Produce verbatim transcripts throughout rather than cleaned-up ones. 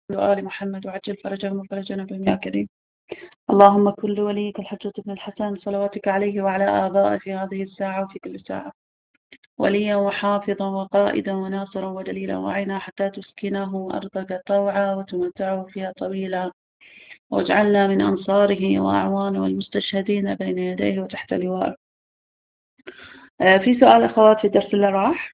وآل محمد وعجل فرجهم وفرجنا بهم يا كريم. اللهم كن لوليك الحجة بن الحسن صلواتك عليه وعلى آبائه في هذه الساعة وفي كل ساعة، وليا وحافظا وقائدا وناصرا ودليلا وعينا حتى تسكنه أرضك طوعا وتمتعه فيها طويلا، واجعلنا من أنصاره وأعوانه والمستشهدين بين يديه وتحت لوائه. آه في سؤال أخوات في الدرس اللي راح؟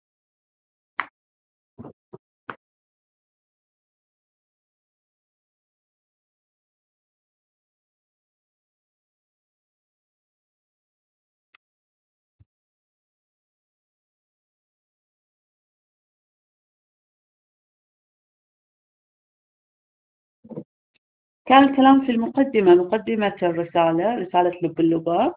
كان الكلام في المقدمة، مقدمة الرسالة، رسالة لب اللباب.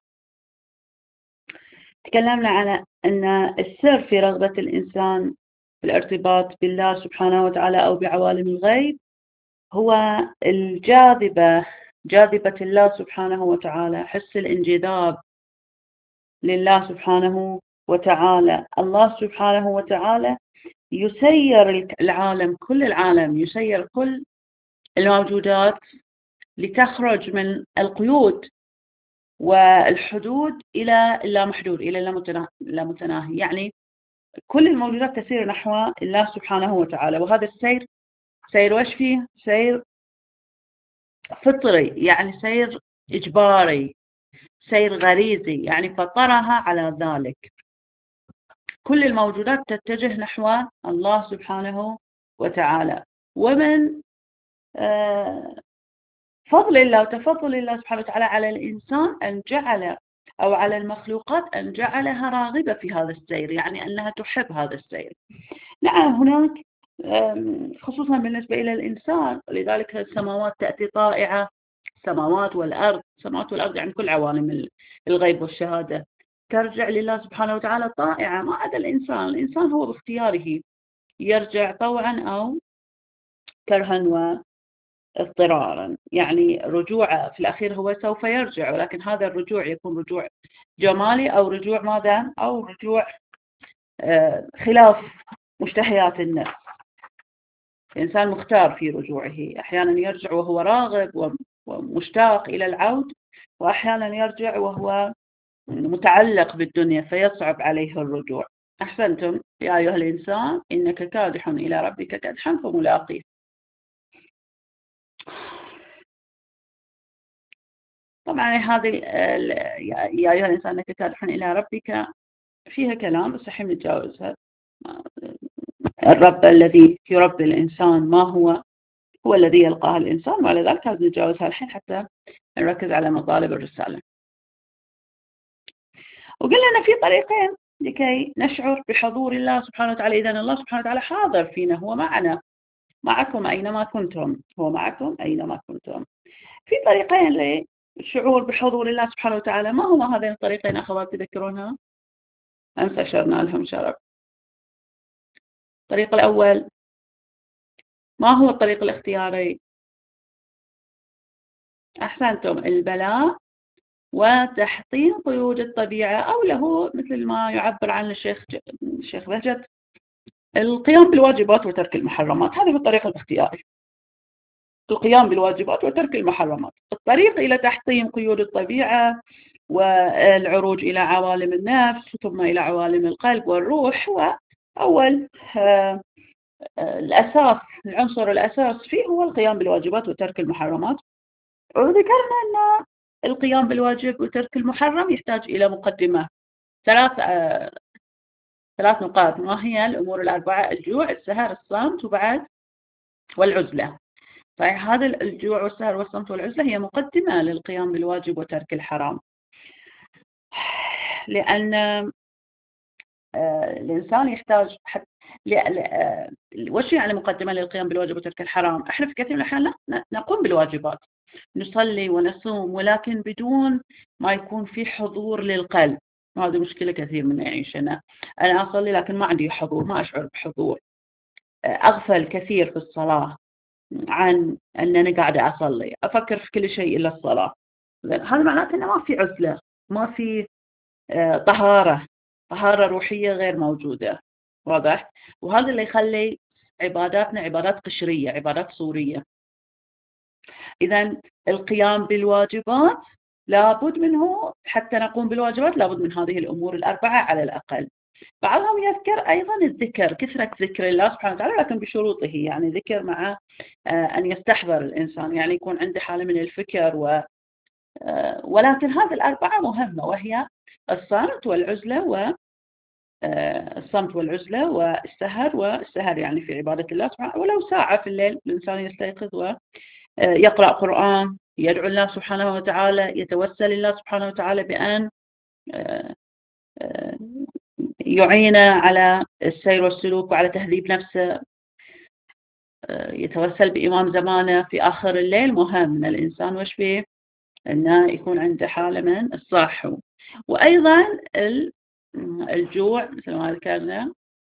تكلمنا على أن السر في رغبة الإنسان في الارتباط بالله سبحانه وتعالى أو بعوالم الغيب هو الجاذبة، جاذبة الله سبحانه وتعالى، حس الانجذاب لله سبحانه وتعالى. الله سبحانه وتعالى يسير العالم، كل العالم يسير كل الموجودات لتخرج من القيود والحدود إلى اللامحدود، إلى اللامتناهي. يعني كل الموجودات تسير نحو الله سبحانه وتعالى، وهذا السير سير وش فيه؟ سير فطري، يعني سير إجباري، سير غريزي، يعني فطرها على ذلك. كل الموجودات تتجه نحو الله سبحانه وتعالى. ومن فضل الله وتفضل الله سبحانه وتعالى على الإنسان أن جعل أو على المخلوقات أن جعلها راغبة في هذا السير، يعني أنها تحب هذا السير. نعم هناك خصوصا بالنسبة إلى الإنسان، لذلك السماوات تأتي طائعة، السماوات والأرض، السماوات والأرض يعني كل عوالم الغيب والشهادة ترجع لله سبحانه وتعالى طائعة، ما عدا الإنسان. الإنسان هو باختياره يرجع طوعا أو كرها واضطرارا، يعني رجوع في الأخير هو سوف يرجع، ولكن هذا الرجوع يكون رجوع جمالي أو رجوع ماذا؟ أو رجوع خلاف مشتهيات النفس. الإنسان مختار في رجوعه، أحيانا يرجع وهو راغب ومشتاق إلى العود، وأحيانا يرجع وهو متعلق بالدنيا فيصعب عليه الرجوع. أحسنتم يا أيها الإنسان إنك كادح إلى ربك كدحا فملاقيه. طبعا هذه يا أيها الإنسان إنك كادح إلى ربك فيها كلام، بس الحين نتجاوزها. الرب الذي يربي الإنسان ما هو؟ هو الذي يلقاه الإنسان، وعلى ذلك هذا نتجاوزها الحين حتى نركز على مطالب الرسالة. وقلنا أن في طريقين لكي نشعر بحضور الله سبحانه وتعالى. إذن الله سبحانه وتعالى حاضر فينا، هو معنا، معكم أينما كنتم، هو معكم أينما كنتم. في طريقين للشعور بحضور الله سبحانه وتعالى. ما هما هذين الطريقين أخوات تذكرونها؟ أمس أشرنا لهم شرف. الطريق الأول ما هو الطريق الاختياري؟ أحسنتم، البلاء وتحطيم قيود الطبيعة، أو له مثل ما يعبر عن الشيخ الشيخ بهجت القيام بالواجبات وترك المحرمات. هذه الطريق الاختياري، القيام بالواجبات وترك المحرمات. الطريق إلى تحطيم قيود الطبيعة والعروج إلى عوالم النفس ثم إلى عوالم القلب والروح، هو أول الأساس، العنصر الأساس فيه هو القيام بالواجبات وترك المحرمات. وذكرنا أن القيام بالواجب وترك المحرم يحتاج إلى مقدمة، ثلاث ثلاث نقاط. ما هي الأمور الأربعة؟ الجوع، السهر، الصمت، وبعد والعزلة. فهذا الجوع والسهر والصمت والعزلة هي مقدمة للقيام بالواجب وترك الحرام، لأن الإنسان يحتاج حتى وش يعني مقدمة للقيام بالواجب وترك الحرام؟ احنا في كثير من الأحيان نقوم بالواجبات، نصلي ونصوم، ولكن بدون ما يكون في حضور للقلب. هذه مشكلة كثير من يعيشنا. أنا أصلي لكن ما عندي حضور، ما أشعر بحضور، أغفل كثير في الصلاة عن أنني قاعدة أصلي، أفكر في كل شيء إلا الصلاة. هذا معناته أنه ما في عزلة، ما في طهارة، طهارة روحية غير موجودة. واضح؟ وهذا اللي يخلي عباداتنا عبادات قشرية، عبادات صورية. إذا القيام بالواجبات لابد منه، حتى نقوم بالواجبات لابد من هذه الأمور الأربعة على الأقل. بعضهم يذكر أيضا الذكر، كثرة ذكر الله سبحانه وتعالى، لكن بشروطه، يعني ذكر مع أن يستحضر الإنسان، يعني يكون عنده حالة من الفكر و ولكن هذه الأربعة مهمة، وهي الصمت والعزلة و الصمت والعزلة والسهر، والسهر يعني في عبادة الله سبحانه، ولو ساعة في الليل الإنسان يستيقظ ويقرأ قرآن، يدعو الله سبحانه وتعالى، يتوسل الله سبحانه وتعالى بأن يعين على السير والسلوك وعلى تهذيب نفسه، يتوسل بإمام زمانه في آخر الليل. مهم من الإنسان وش فيه أنه يكون عنده حالة من الصحو. وأيضا الجوع مثل ما ذكرنا،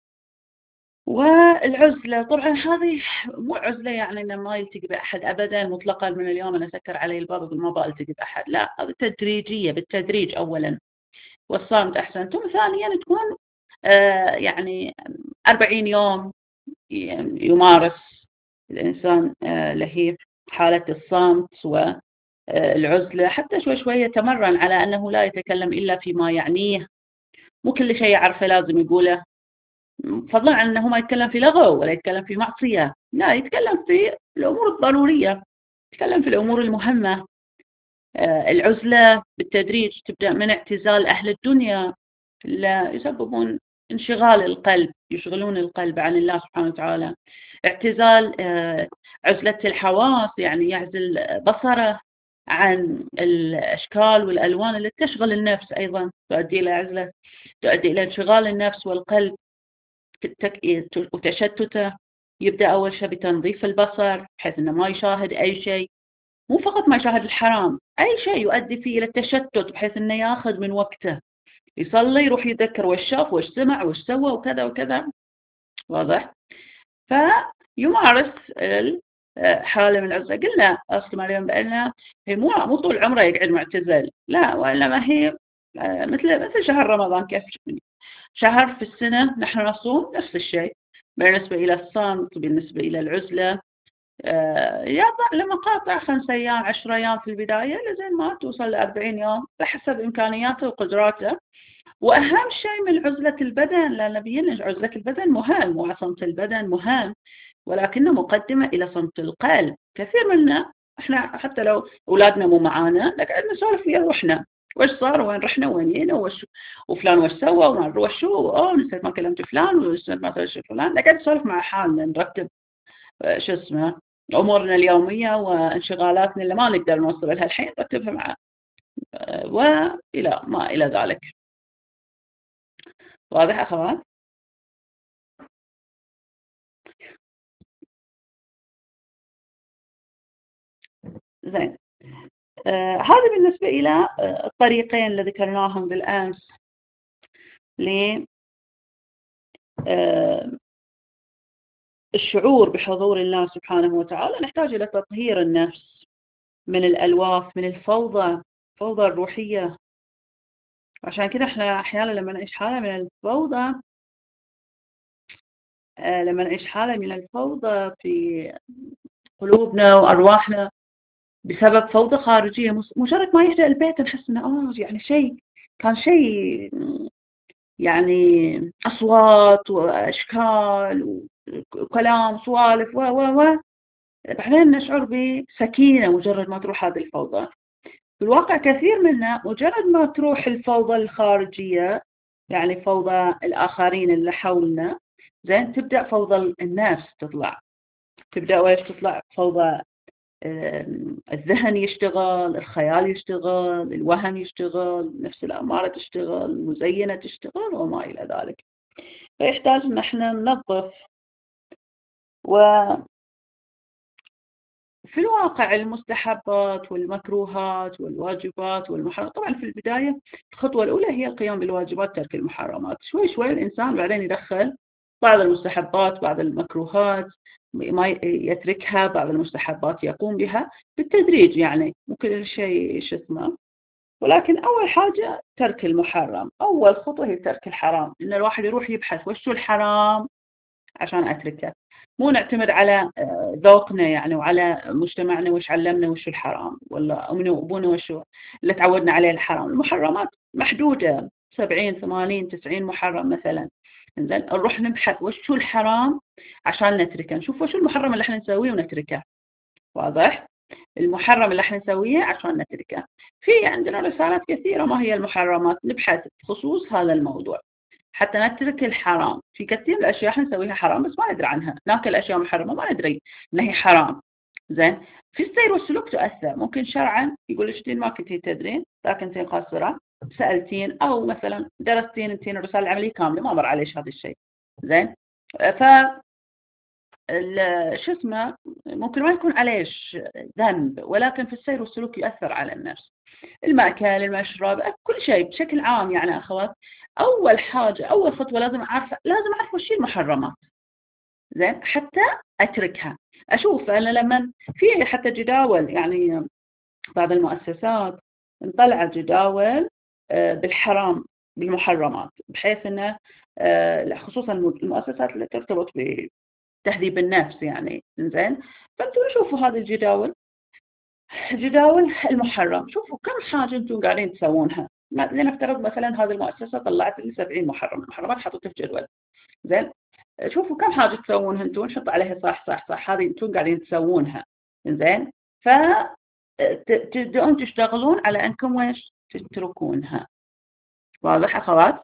والعزلة. طبعا هذه مو عزلة يعني أنه ما يلتقي بأحد أبدا مطلقا، من اليوم أنا أسكر علي الباب أقول ما بألتقي بأحد، لا، هذا تدريجية، بالتدريج أولا. والصامت أحسن، ثم ثانيا تكون آه يعني أربعين يوم يمارس الإنسان آه له حالة الصامت والعزلة، حتى شوي شوي يتمرن على أنه لا يتكلم إلا فيما يعنيه، مو كل شيء يعرفه لازم يقوله، فضلا عن أنه ما يتكلم في لغو ولا يتكلم في معصية، لا، يتكلم في الأمور الضرورية، يتكلم في الأمور المهمة. آه العزلة بالتدريج تبدأ من اعتزال أهل الدنيا، لا يسببون انشغال القلب، يشغلون القلب عن الله سبحانه وتعالى. اعتزال آه عزلة الحواس، يعني يعزل بصره عن الأشكال والألوان التي تشغل النفس، أيضا تؤدي إلى عزلة، تؤدي إلى انشغال النفس والقلب وتشتته. يبدأ أول شيء بتنظيف البصر بحيث أنه ما يشاهد أي شيء، مو فقط ما يشاهد الحرام، أي شيء يؤدي فيه إلى التشتت بحيث أنه ياخذ من وقته، يصلي يروح يذكر وش شاف وش سمع وش سوى وكذا وكذا، واضح؟ فيمارس حالة من العزلة. قلنا أصل مريم بأنها هي مو مو طول عمره يقعد معتزل، لا، وإنما هي مثل مثل شهر رمضان، كيف شهر في السنة نحن نصوم نفس الشيء بالنسبة إلى الصمت، بالنسبة إلى العزلة. يضع لمقاطع خمسة أيام عشرة أيام في البداية لزين ما توصل لأربعين يوم بحسب إمكانياته وقدراته. وأهم شيء من عزلة البدن، لأن بينا عزلة البدن مهم وصمت البدن مهم، ولكنه مقدمة إلى صمت القلب. كثير منا إحنا حتى لو أولادنا مو معانا نقعد نسولف ويا روحنا، وش صار وين رحنا وين جينا وش وفلان وش سوى وما نروح شو، أوه نسيت ما كلمت فلان ونسيت ما سويت فلان، نقعد نسولف مع حالنا، نرتب شو اسمه أمورنا اليومية وانشغالاتنا اللي ما نقدر نوصل لها الحين نرتبها مع وإلى ما إلى ذلك. واضح أخوات؟ زين. آه هذا بالنسبة إلى آه الطريقين اللي ذكرناهم بالأمس ل آه الشعور بحضور الله سبحانه وتعالى. نحتاج إلى تطهير النفس من الألواف، من الفوضى، الفوضى الروحية. عشان كده احنا أحيانا لما نعيش حالة من الفوضى آه لما نعيش حالة من الفوضى في قلوبنا وأرواحنا بسبب فوضى خارجية، مجرد ما يهدأ البيت نحس إنه آه يعني شيء كان شيء يعني أصوات وأشكال وكلام سوالف و و و بعدين نشعر بسكينة مجرد ما تروح هذه الفوضى. في الواقع كثير منا مجرد ما تروح الفوضى الخارجية، يعني فوضى الآخرين اللي حولنا، زين تبدأ فوضى الناس تطلع، تبدأ ويش تطلع فوضى الذهن يشتغل، الخيال يشتغل، الوهم يشتغل، نفس الأمارة تشتغل، المزينة تشتغل وما إلى ذلك. فيحتاج أن احنا ننظف. وفي الواقع المستحبات والمكروهات والواجبات والمحرمات، طبعا في البداية الخطوة الأولى هي القيام بالواجبات، ترك المحرمات. شوي شوي الإنسان بعدين يدخل بعض المستحبات، بعض المكروهات ما يتركها، بعض المستحبات يقوم بها بالتدريج، يعني مو كل شيء شو اسمه. ولكن أول حاجة ترك المحرم، أول خطوة هي ترك الحرام، إن الواحد يروح يبحث وش الحرام عشان أتركه. مو نعتمد على ذوقنا يعني وعلى مجتمعنا وش علمنا وش الحرام، ولا أمنا وأبونا وشو اللي تعودنا عليه الحرام. المحرمات محدودة، سبعين ثمانين تسعين محرم مثلا. إنزين نروح نبحث وش شو الحرام عشان نتركه، نشوف وش المحرم اللي احنا نسويه ونتركه. واضح؟ المحرم اللي احنا نسويه عشان نتركه. في عندنا رسالات كثيرة ما هي المحرمات، نبحث بخصوص هذا الموضوع حتى نترك الحرام. في كثير من الأشياء احنا نسويها حرام بس ما ندري عنها، ناكل أشياء محرمة ما ندري إن هي حرام. زين، في السير والسلوك تؤثر. ممكن شرعا يقول لك ما كنتي تدرين لكن انتين قاصرة، سألتين أو مثلا درستين انتين الرسالة العملية كاملة ما مر عليش هذا الشيء. زين، ف شو اسمه ممكن ما يكون عليش ذنب، ولكن في السير والسلوك يؤثر على النفس. المأكل، المشرب، كل شيء بشكل عام يعني أخوات. أول حاجة أول خطوة لازم أعرف لازم أعرف وش هي المحرمات. زين، حتى أتركها. أشوف أنا لما في حتى جداول يعني بعض المؤسسات نطلع جداول بالحرام بالمحرمات، بحيث أنه خصوصا المؤسسات اللي ترتبط بتهذيب النفس يعني. زين، فانتوا شوفوا هذه الجداول، جداول المحرم، شوفوا كم حاجة انتم قاعدين تسوونها. لنفترض مثلا هذه المؤسسة طلعت لي سبعين محرم، محرمات حطيتها في جدول. زين، شوفوا كم حاجة تسوونها انتم، نحط عليها صح صح صح هذه انتم قاعدين تسوونها. زين، ف تبدأون تشتغلون على انكم ويش تتركونها. واضح اخوات؟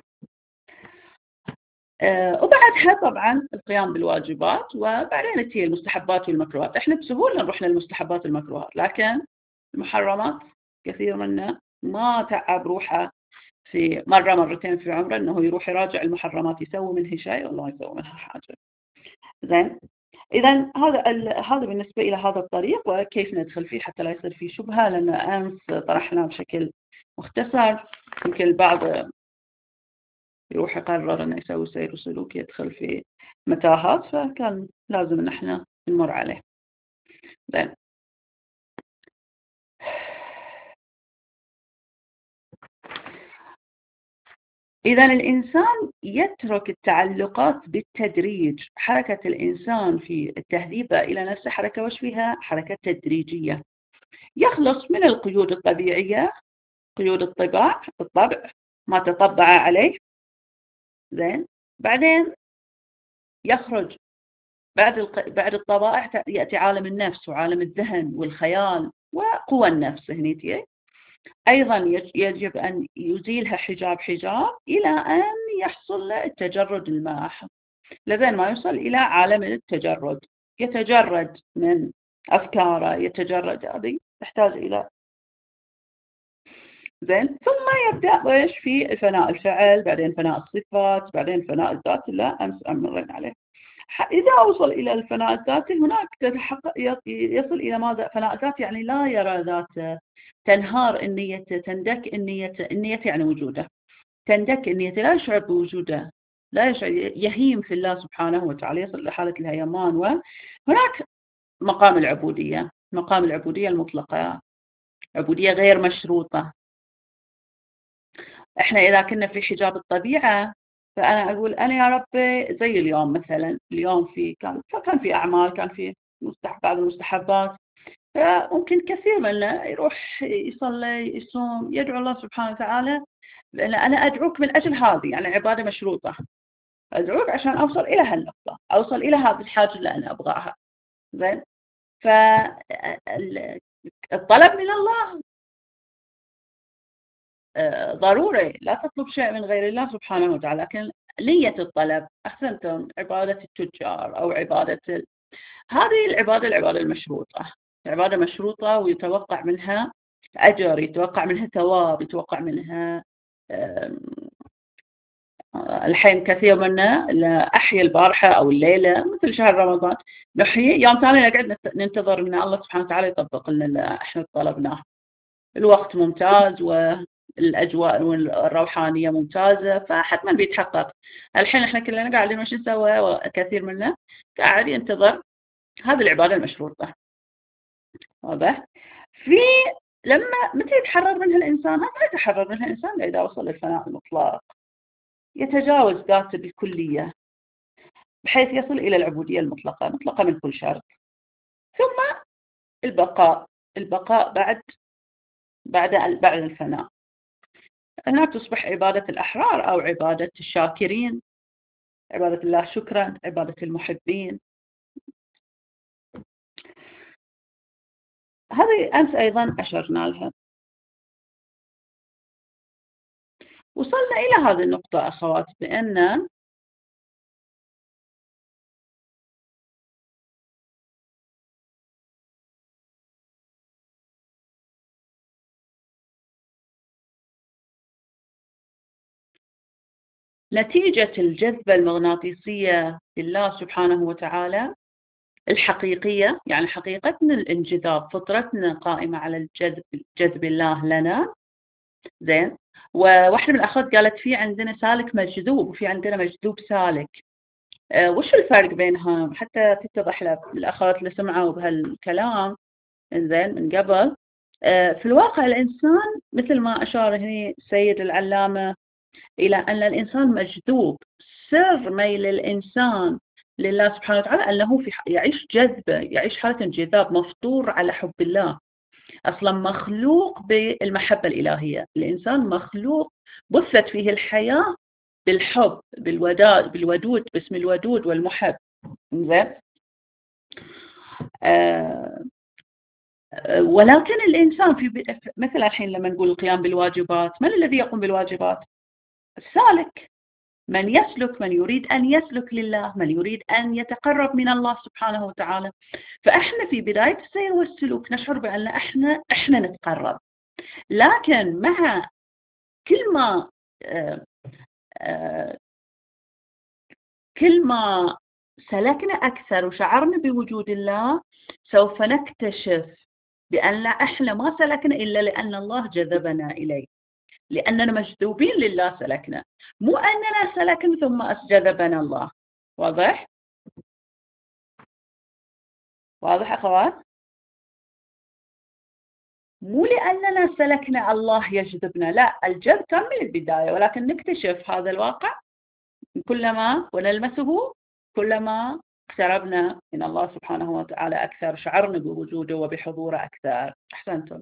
أه وبعدها طبعا القيام بالواجبات، وبعدين تجي المستحبات والمكروهات. احنا بسهولة نروح للمستحبات والمكروهات، لكن المحرمات كثير منا ما تعب روحه في مرة مرتين في عمره انه يروح يراجع المحرمات، يسوي منها شيء والله يسوي منها حاجة. زين، اذا هذا هذا بالنسبة الى هذا الطريق وكيف ندخل فيه حتى لا يصير فيه شبهة، لان امس طرحناه بشكل مختصر. يمكن البعض يروح يقرر انه يسوي سير وسلوك يدخل في متاهات، فكان لازم ان احنا نمر عليه. زين، إذا الإنسان يترك التعلقات بالتدريج. حركة الإنسان في التهذيب إلى نفسه حركة وش فيها؟ حركة تدريجية. يخلص من القيود الطبيعية، قيود الطباع الطبع ما تطبع عليه. زين، بعدين يخرج بعد الق... بعد الطبائع يأتي عالم النفس وعالم الذهن والخيال وقوى النفس. هنيتي أيضا يجب أن يزيلها حجاب حجاب إلى أن يحصل له التجرد الماح، لذين ما يوصل إلى عالم التجرد. يتجرد من أفكاره، يتجرد، هذه تحتاج إلى. زين، ثم يبدأ إيش في فناء الفعل، بعدين فناء الصفات، بعدين فناء الذات اللي أمس أمرنا عليه. إذا وصل إلى الفناء الذاتي هناك تتحقق يصل إلى ماذا؟ فناء الذات يعني لا يرى ذاته، تنهار النية، تندك النية. النية يعني وجوده، تندك النية، لا يشعر بوجوده، لا يشعر، يهيم في الله سبحانه وتعالى، يصل لحالة الهيمان. وهناك مقام العبودية، مقام العبودية المطلقة، عبودية غير مشروطة. احنا إذا كنا في حجاب الطبيعة فأنا أقول أنا يا ربي زي اليوم مثلا، اليوم في كان فكان في أعمال، كان في مستحب بعض المستحبات، فممكن كثير منا يروح يصلي يصوم يدعو الله سبحانه وتعالى، لأن أنا أدعوك من أجل هذه يعني عبادة مشروطة، أدعوك عشان أوصل إلى هالنقطة، أوصل إلى هذه الحاجة اللي أنا أبغاها. زين، فالطلب من الله ضروري، لا تطلب شيء من غير الله سبحانه وتعالى، لكن نية الطلب أحسنتم، عبادة التجار أو عبادة ال... هذه العبادة العبادة المشروطة، عبادة مشروطة ويتوقع منها أجر، يتوقع منها ثواب، يتوقع منها. الحين كثير منا أحيا البارحة أو الليلة مثل شهر رمضان، نحيي يوم ثاني نقعد ننتظر أن الله سبحانه وتعالى يطبق لنا اللي إحنا طلبناه. الوقت ممتاز والأجواء الروحانية ممتازة، فحتما بيتحقق. الحين إحنا كلنا قاعدين وش نسوي؟ وكثير منا قاعد ينتظر هذه العبادة المشروطة. واضح؟ في لما متى يتحرر منها الإنسان؟ ما يتحرر منها الإنسان إذا وصل للفناء المطلق، يتجاوز ذاته بالكلية. بحيث يصل إلى العبودية المطلقة، مطلقة من كل شرط. ثم البقاء، البقاء بعد بعد بعد الفناء. هنا تصبح عبادة الأحرار أو عبادة الشاكرين، عبادة الله شكرا، عبادة المحبين. هذه أمس أيضا أشرنا لها. وصلنا إلى هذه النقطة أخوات، بأن نتيجة الجذبة المغناطيسية لله سبحانه وتعالى الحقيقية، يعني حقيقتنا الانجذاب، فطرتنا قائمة على الجذب، جذب الله لنا. زين. وواحدة من الأخوات قالت في عندنا سالك مجذوب وفي عندنا مجذوب سالك. أه وش الفرق بينها حتى تتضح للأخوات اللي سمعوا بهالكلام زين من قبل؟ أه في الواقع الإنسان مثل ما أشار هنا السيد العلامة إلى أن الإنسان مجذوب. سر ميل الإنسان لله سبحانه وتعالى أنه في يعيش جذبة، يعيش حالة انجذاب، مفطور على حب الله. أصلا مخلوق بالمحبة الإلهية. الإنسان مخلوق بثت فيه الحياة بالحب، بالوداد، بالودود، باسم الودود والمحب. زين. آه ولكن الإنسان في مثل الحين لما نقول القيام بالواجبات، من الذي يقوم بالواجبات؟ السالك. من يسلك، من يريد أن يسلك لله، من يريد أن يتقرب من الله سبحانه وتعالى. فإحنا في بداية السير والسلوك نشعر بأن إحنا إحنا نتقرب، لكن مع كل ما آه آه كل ما سلكنا أكثر وشعرنا بوجود الله سوف نكتشف بأن لا، إحنا ما سلكنا إلا لأن الله جذبنا إليه، لأننا مجذوبين لله سلكنا، مو أننا سلكنا ثم جذبنا الله. واضح؟ واضح أخوات؟ مو لأننا سلكنا الله يجذبنا، لا، الجذب كان من البداية، ولكن نكتشف هذا الواقع كلما ونلمسه كلما اقتربنا من الله سبحانه وتعالى أكثر، شعرنا بوجوده وبحضوره أكثر. أحسنتم.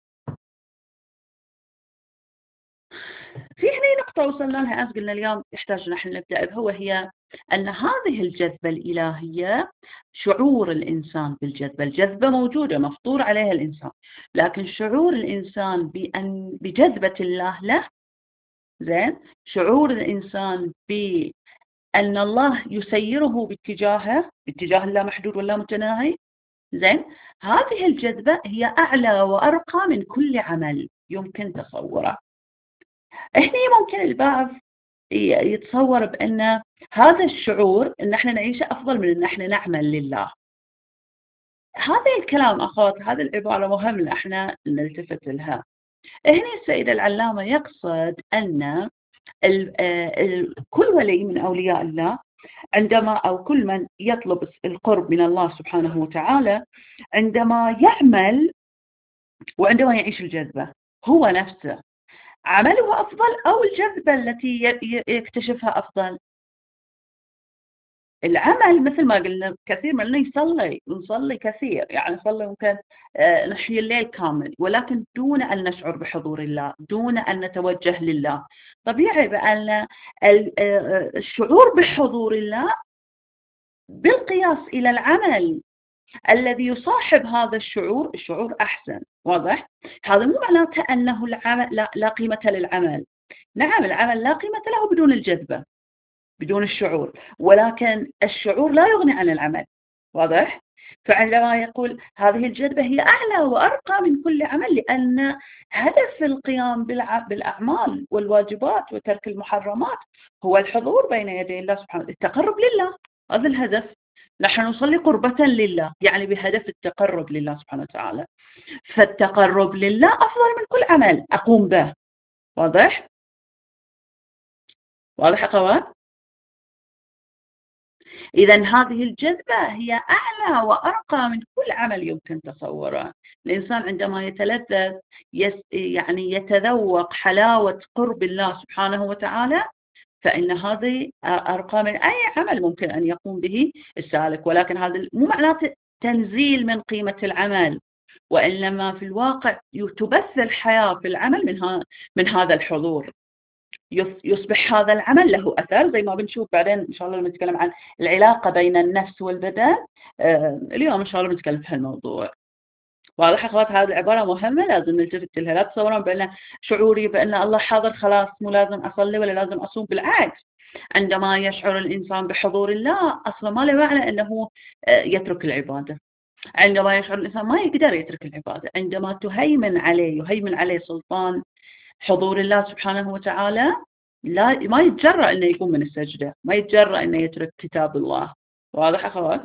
في هنا نقطة وصلنا لها أمس، قلنا اليوم يحتاج نحن نبدأ بها، وهي أن هذه الجذبة الإلهية شعور الإنسان بالجذبة، الجذبة موجودة مفطور عليها الإنسان، لكن شعور الإنسان بأن بجذبة الله له، زين، شعور الإنسان بأن الله يسيره باتجاهه، باتجاه لا محدود ولا متناهي، زين، هذه الجذبة هي أعلى وأرقى من كل عمل يمكن تصوره. هنا ممكن البعض يتصور بأن هذا الشعور أن احنا نعيشه أفضل من أن احنا نعمل لله. هذا الكلام أخوات، هذه العبارة مهم أن احنا نلتفت لها. هنا السيد العلامة يقصد أن ال ال كل ولي من أولياء الله عندما، أو كل من يطلب القرب من الله سبحانه وتعالى، عندما يعمل وعندما يعيش الجذبة، هو نفسه عمله أفضل أو الجذبة التي يكتشفها أفضل؟ العمل مثل ما قلنا كثير مننا يصلي، نصلي كثير، يعني نصلي ممكن نحيي الليل كامل، ولكن دون أن نشعر بحضور الله، دون أن نتوجه لله. طبيعي بأن الشعور بحضور الله بالقياس إلى العمل الذي يصاحب هذا الشعور، الشعور أحسن. واضح؟ هذا مو معناته أنه العمل لا, لا قيمة للعمل. نعم، العمل لا قيمة له بدون الجذبة، بدون الشعور، ولكن الشعور لا يغني عن العمل. واضح؟ فعندما يقول هذه الجذبة هي أعلى وأرقى من كل عمل، لأن هدف القيام بالأعمال والواجبات وترك المحرمات هو الحضور بين يدي الله سبحانه، التقرب لله. هذا الهدف. نحن نصلي قربة لله، يعني بهدف التقرب لله سبحانه وتعالى، فالتقرب لله أفضل من كل عمل أقوم به. واضح؟ واضح أخوات؟ إذن هذه الجذبة هي أعلى وأرقى من كل عمل يمكن تصوره. الإنسان عندما يتلذذ، يعني يتذوق حلاوة قرب الله سبحانه وتعالى، فإن هذه أرقى من أي عمل ممكن أن يقوم به السالك، ولكن هذا مو معناته تنزيل من قيمة العمل، وإنما في الواقع تبث الحياة في العمل من, من هذا الحضور، يصبح هذا العمل له أثر، زي ما بنشوف بعدين إن شاء الله لما نتكلم عن العلاقة بين النفس والبدن. اليوم إن شاء الله بنتكلم في هالموضوع. واضح أخوات؟ هذه العبارة مهمة لازم نلتفت لها. لا تصورون بأن شعوري بأن الله حاضر خلاص مو لازم أصلي ولا لازم أصوم. بالعكس، عندما يشعر الإنسان بحضور الله أصلا ما له معنى أنه يترك العبادة. عندما يشعر الإنسان ما يقدر يترك العبادة، عندما تهيمن عليه يهيمن عليه سلطان حضور الله سبحانه وتعالى، لا ما يتجرأ أنه يقوم من السجدة، ما يتجرأ أنه يترك كتاب الله. واضح أخوات؟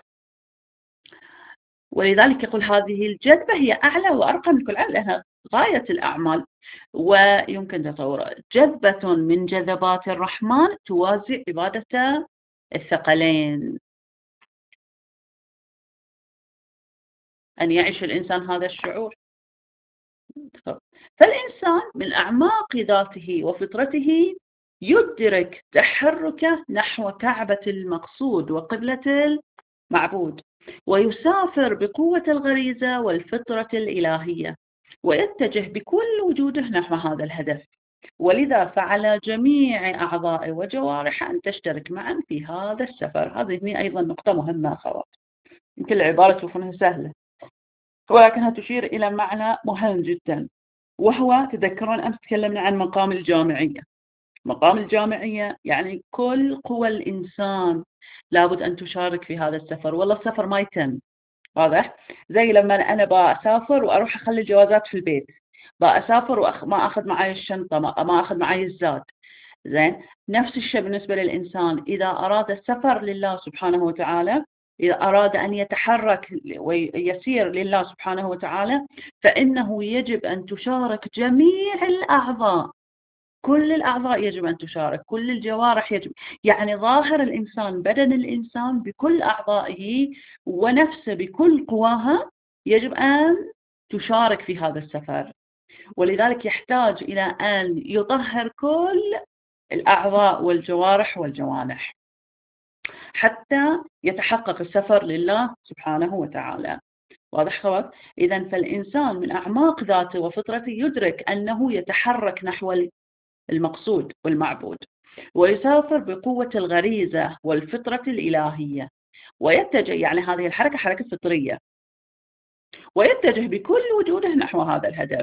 ولذلك يقول هذه الجذبة هي أعلى وأرقى من كل عمل، لأنها غاية الأعمال ويمكن تطورها. جذبة من جذبات الرحمن توازي عبادة الثقلين. أن يعيش الإنسان هذا الشعور. فالإنسان من أعماق ذاته وفطرته يدرك تحركه نحو كعبة المقصود وقبلة المعبود، ويسافر بقوة الغريزة والفطرة الإلهية، ويتجه بكل وجوده نحو هذا الهدف. ولذا فعلى جميع أعضائه وجوارحه أن تشترك معا في هذا السفر. هذه أيضا نقطة مهمة أخوات. يمكن العبارة تشوفونها سهلة، ولكنها تشير إلى معنى مهم جدا، وهو تذكرون أمس تكلمنا عن مقام الجامعية. مقام الجامعية يعني كل قوى الإنسان لابد أن تشارك في هذا السفر، والله السفر ما يتم. واضح؟ زي لما أنا بأسافر وأروح أخلي الجوازات في البيت، بأسافر وما أخذ معي الشنطة، ما أخذ معي الزاد. زين، نفس الشيء بالنسبة للإنسان إذا أراد السفر لله سبحانه وتعالى، إذا أراد أن يتحرك ويسير لله سبحانه وتعالى، فإنه يجب أن تشارك جميع الأعضاء. كل الأعضاء يجب أن تشارك، كل الجوارح يجب، يعني ظاهر الإنسان، بدن الإنسان بكل أعضائه ونفسه بكل قواها يجب أن تشارك في هذا السفر. ولذلك يحتاج إلى أن يطهر كل الأعضاء والجوارح والجوانح حتى يتحقق السفر لله سبحانه وتعالى. واضح خوات؟ إذن فالإنسان من أعماق ذاته وفطرته يدرك أنه يتحرك نحو المقصود والمعبود، ويسافر بقوة الغريزة والفطرة الإلهية، ويتجه، يعني هذه الحركة حركة فطرية، ويتجه بكل وجوده نحو هذا الهدف.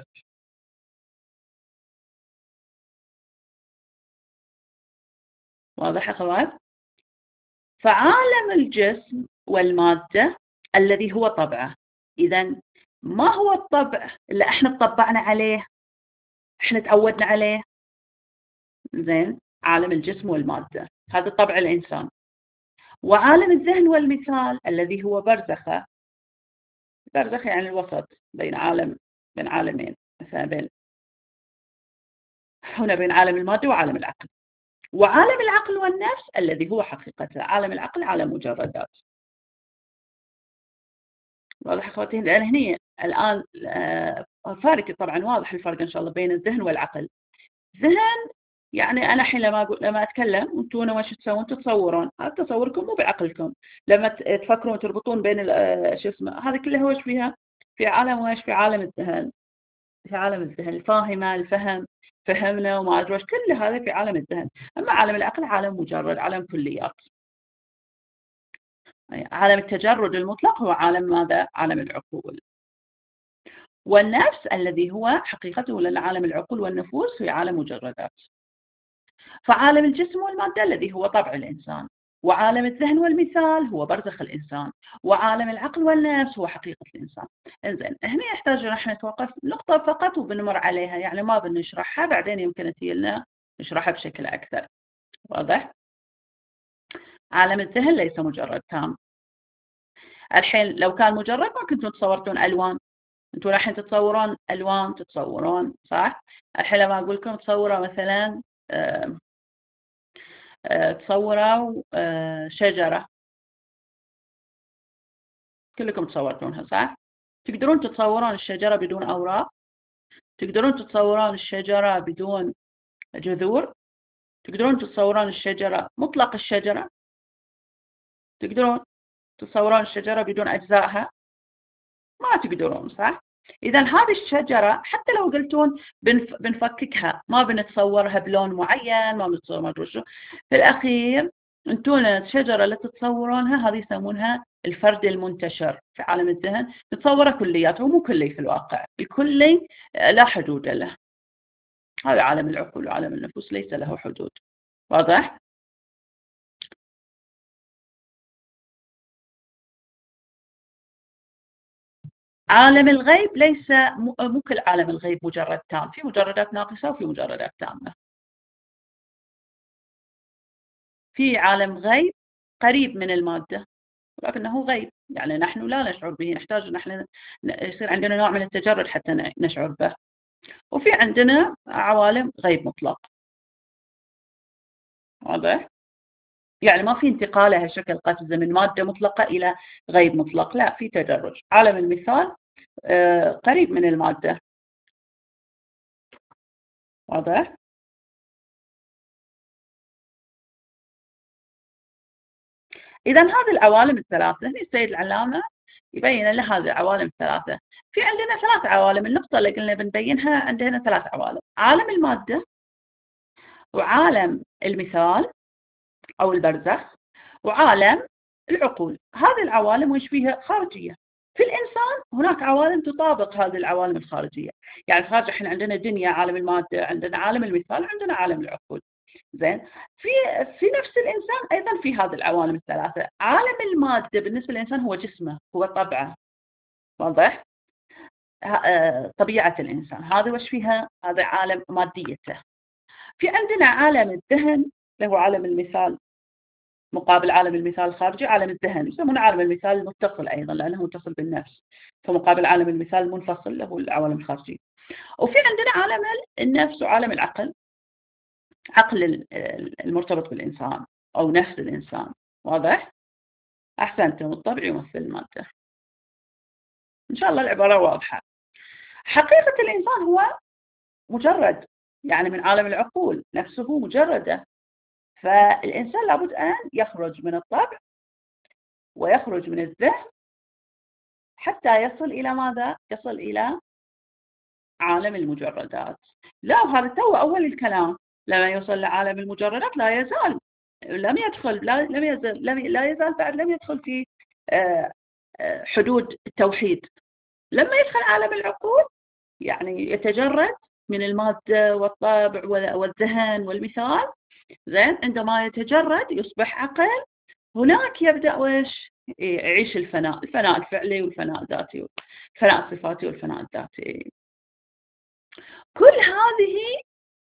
واضح أخوات؟ فعالم الجسم والمادة الذي هو طبعه. إذن ما هو الطبع اللي احنا تطبعنا عليه، احنا تعودنا عليه؟ زين، عالم الجسم والمادة هذا طبع الإنسان. وعالم الذهن والمثال الذي هو برزخة. برزخ يعني الوسط بين عالم بين عالمين، مثلا بين هنا بين عالم المادة وعالم العقل. وعالم العقل والنفس الذي هو حقيقته. عالم العقل عالم مجردات. واضح اخواتي؟ لان هني الان فارق طبعا، واضح الفرق ان شاء الله بين الذهن والعقل. ذهن يعني انا الحين لما اقول لما اتكلم انتم وش تسوون؟ تتصورون، هذا تصوركم مو بعقلكم. لما تفكرون تربطون بين شو اسمه هذه كلها وش فيها؟ في عالم وش؟ في عالم الذهن. في عالم الذهن الفاهمة، الفهم، فهمنا وما أدري وش، كل هذا في عالم الذهن. أما عالم العقل عالم مجرد، عالم كليات. عالم التجرد المطلق هو عالم ماذا؟ عالم العقول. والنفس الذي هو حقيقته لأن عالم العقول والنفوس في عالم مجردات. فعالم الجسم والمادة الذي هو طبع الإنسان، وعالم الذهن والمثال هو برزخ الإنسان، وعالم العقل والنفس هو حقيقة الإنسان. إنزين، هنا يحتاج نحن نتوقف نقطة فقط وبنمر عليها، يعني ما بنشرحها، بعدين يمكن تجي لنا نشرحها بشكل أكثر. واضح؟ عالم الذهن ليس مجرد تام. الحين لو كان مجرد ما كنتم تصورتون ألوان. أنتم الحين تتصورون ألوان، تتصورون صح؟ الحين لما أقول لكم تصوروا مثلا آه تصوروا شجرة، كلكم تصورتونها صح؟ تقدرون تتصورون الشجرة بدون أوراق؟ تقدرون تتصورون الشجرة بدون جذور؟ تقدرون تتصورون الشجرة مطلق الشجرة؟ تقدرون تتصورون الشجرة بدون أجزائها؟ ما تقدرون، صح؟ إذا هذه الشجرة حتى لو قلتون بنف... بنفككها، ما بنتصورها بلون معين، ما بنتصور ما أدري شو، في الأخير أنتون الشجرة اللي تتصورونها هذه يسمونها الفرد المنتشر في عالم الذهن، نتصوره كليات ومو كلي في الواقع، الكلي لا حدود له. هذا عالم العقول وعالم النفوس ليس له حدود. واضح؟ عالم الغيب ليس مو كل عالم الغيب مجرد تام، في مجردات ناقصة وفي مجردات تامة. في عالم غيب قريب من المادة ولكنه غيب، يعني نحن لا نشعر به، نحتاج نحن يصير عندنا نوع من التجرد حتى نشعر به. وفي عندنا عوالم غيب مطلق. واضح؟ يعني ما في انتقالها شكل قفزة من مادة مطلقة إلى غيب مطلق، لا، في تدرج. عالم المثال قريب من المادة. واضح؟ إذا هذه العوالم الثلاثة، هنا السيد العلامة يبين لنا هذه العوالم الثلاثة. في عندنا ثلاث عوالم، النقطة اللي قلنا بنبينها عندنا ثلاث عوالم: عالم المادة، وعالم المثال أو البرزخ، وعالم العقول. هذه العوالم وش فيها؟ خارجية. في الإنسان هناك عوالم تطابق هذه العوالم الخارجية، يعني خارج احنا عندنا دنيا، عالم المادة، عندنا عالم المثال، عندنا عالم العقول. زين. في في نفس الإنسان أيضا في هذه العوالم الثلاثة. عالم المادة بالنسبة للإنسان هو جسمه، هو طبعه. واضح؟ طبيعة الإنسان هذا وش فيها؟ هذا عالم ماديته. في عندنا عالم الذهن اللي هو عالم المثال، مقابل عالم المثال الخارجي عالم الذهن، يسمونه عالم المثال المتصل أيضا لأنه متصل بالنفس، فمقابل عالم المثال المنفصل اللي هو العوالم الخارجية. وفي عندنا عالم النفس وعالم العقل، عقل المرتبط بالإنسان أو نفس الإنسان. واضح؟ أحسنتم، الطبع يمثل المادة. إن شاء الله العبارة واضحة. حقيقة الإنسان هو مجرد، يعني من عالم العقول نفسه مجردة. فالإنسان لابد أن يخرج من الطبع ويخرج من الذهن حتى يصل إلى ماذا؟ يصل إلى عالم المجردات. لا، وهذا تو أول الكلام. لما يوصل لعالم المجردات لا يزال لم يدخل لا لم يزال لم لا يزال بعد لم يدخل في حدود التوحيد. لما يدخل عالم العقول يعني يتجرد من المادة والطبع والذهن والمثال. زين. عندما يتجرد يصبح عقل، هناك يبدأ وش يعيش الفناء، الفناء الفعلي والفناء الذاتي، الفناء الصفاتي والفناء الذاتي. كل هذه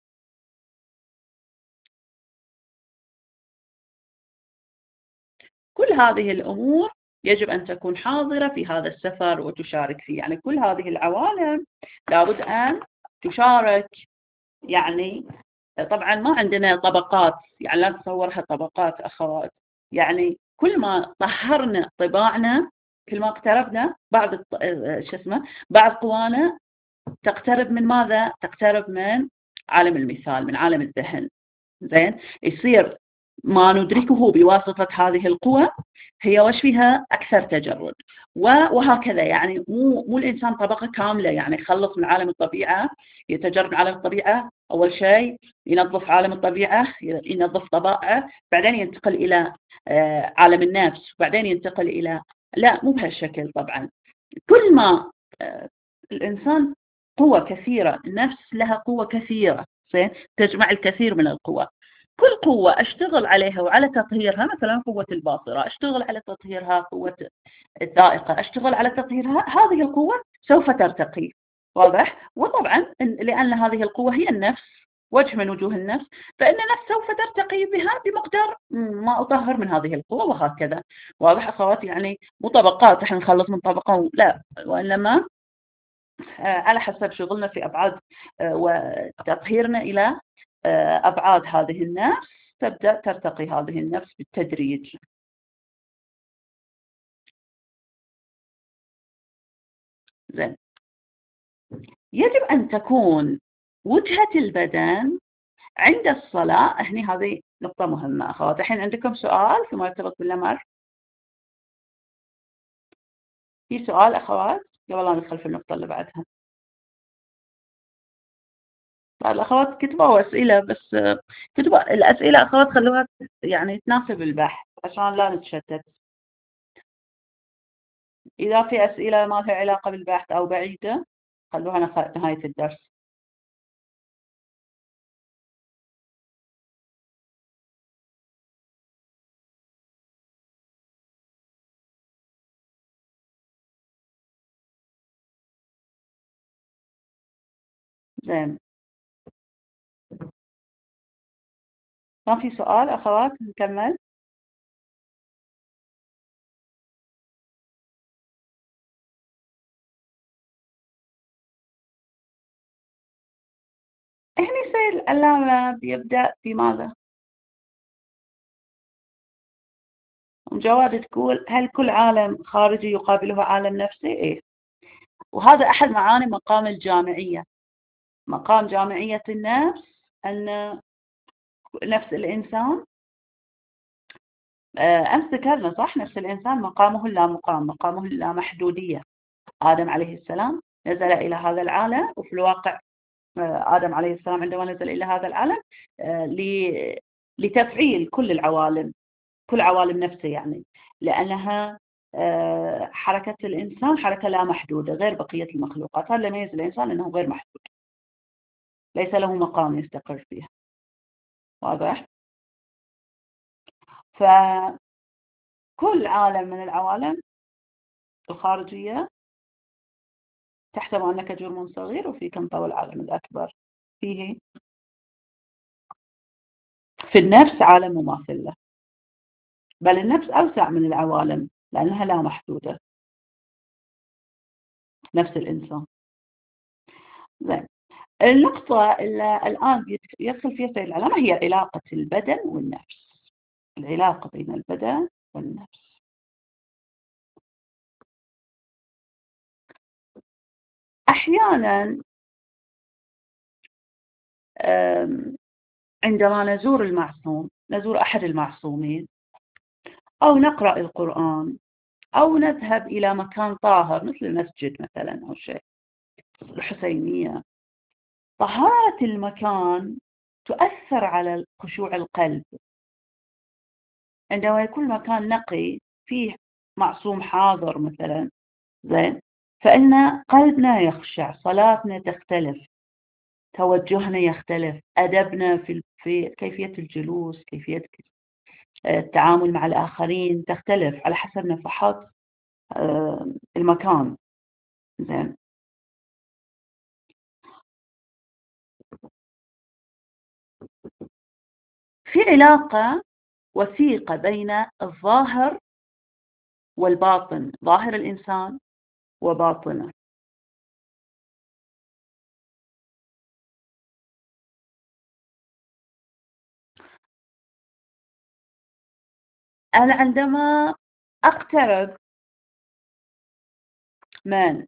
كل هذه الأمور يجب أن تكون حاضرة في هذا السفر وتشارك فيه. يعني كل هذه العوالم لابد أن تشارك. يعني طبعا ما عندنا طبقات، يعني لا تصورها طبقات أخوات. يعني كل ما طهرنا طباعنا، كل ما اقتربنا بعض شو اسمه بعض قوانا تقترب من ماذا؟ تقترب من عالم المثال، من عالم الذهن. زين. يصير ما ندركه بواسطة هذه القوى هي وش فيها أكثر تجرد، وهكذا. يعني مو مو الإنسان طبقة كاملة، يعني يخلص من عالم الطبيعة، يتجرد من عالم الطبيعة، أول شيء ينظف عالم الطبيعة، ينظف طبائعه، بعدين ينتقل إلى عالم النفس، وبعدين ينتقل إلى، لا، مو بهالشكل طبعا. كل ما الإنسان قوة كثيرة، النفس لها قوة كثيرة، زين، تجمع الكثير من القوى. كل قوة أشتغل عليها وعلى تطهيرها، مثلا قوة الباصرة أشتغل على تطهيرها، قوة الذائقة أشتغل على تطهيرها، هذه القوة سوف ترتقي. واضح؟ وطبعا لأن هذه القوة هي النفس، وجه من وجوه النفس، فإن النفس سوف ترتقي بها بمقدار ما أطهر من هذه القوة، وهكذا. واضح أخواتي؟ يعني مو طبقات احنا نخلص من طبقة، لا، وإنما على حسب شغلنا في أبعاد وتطهيرنا إلى أبعاد هذه النفس، تبدأ ترتقي هذه النفس بالتدريج. زين. يجب أن تكون وجهة البدن عند الصلاة هني هذه نقطة مهمة أخوات. الحين عندكم سؤال فيما يرتبط بالأمر؟ في سؤال أخوات قبل لا ندخل في النقطة اللي بعدها؟ بعض الأخوات كتبوا أسئلة بس كتبوا الأسئلة أخوات خلوها يعني تناسب البحث عشان لا نتشتت. إذا في أسئلة ما لها علاقة بالبحث أو بعيدة خلوها نهاية الدرس. زين، ما في سؤال أخوات نكمل؟ هني سيد العلامة بيبدأ بماذا؟ جواد تقول هل كل عالم خارجي يقابله عالم نفسي؟ إيه، وهذا أحد معاني مقام الجامعية. مقام جامعية النفس أن نفس الإنسان، أمس ذكرنا صح، نفس الإنسان مقامه لا مقام، مقامه لا محدودية. آدم عليه السلام نزل إلى هذا العالم، وفي الواقع آدم عليه السلام عندما نزل إلى هذا العالم لتفعيل كل العوالم، كل عوالم نفسه يعني، لأنها حركة الإنسان حركة لا محدودة غير بقية المخلوقات. هذا اللي يميز الإنسان أنه غير محدود، ليس له مقام يستقر فيه. واضح؟ فكل عالم من العوالم الخارجية تحسب أنك جرم صغير وفيك انطوى العالم الأكبر. فيه في النفس عالم مماثل له، بل النفس أوسع من العوالم لأنها لا محدودة، نفس الإنسان. زين، النقطة اللي الآن يدخل فيها سيد العلامة هي علاقة البدن والنفس، العلاقة بين البدن والنفس. أحيانا عندما نزور المعصوم، نزور أحد المعصومين، أو نقرأ القرآن، أو نذهب إلى مكان طاهر مثل المسجد مثلا أو شيء، الحسينية، طهارة المكان تؤثر على خشوع القلب. عندما يكون مكان نقي فيه معصوم حاضر مثلا، زين، فإن قلبنا يخشع، صلاتنا تختلف، توجهنا يختلف، أدبنا في في كيفية الجلوس، كيفية التعامل مع الآخرين تختلف على حسب نفحات المكان. زين، في علاقة وثيقة بين الظاهر والباطن، ظاهر الإنسان وباطنه. أنا عندما أقترب من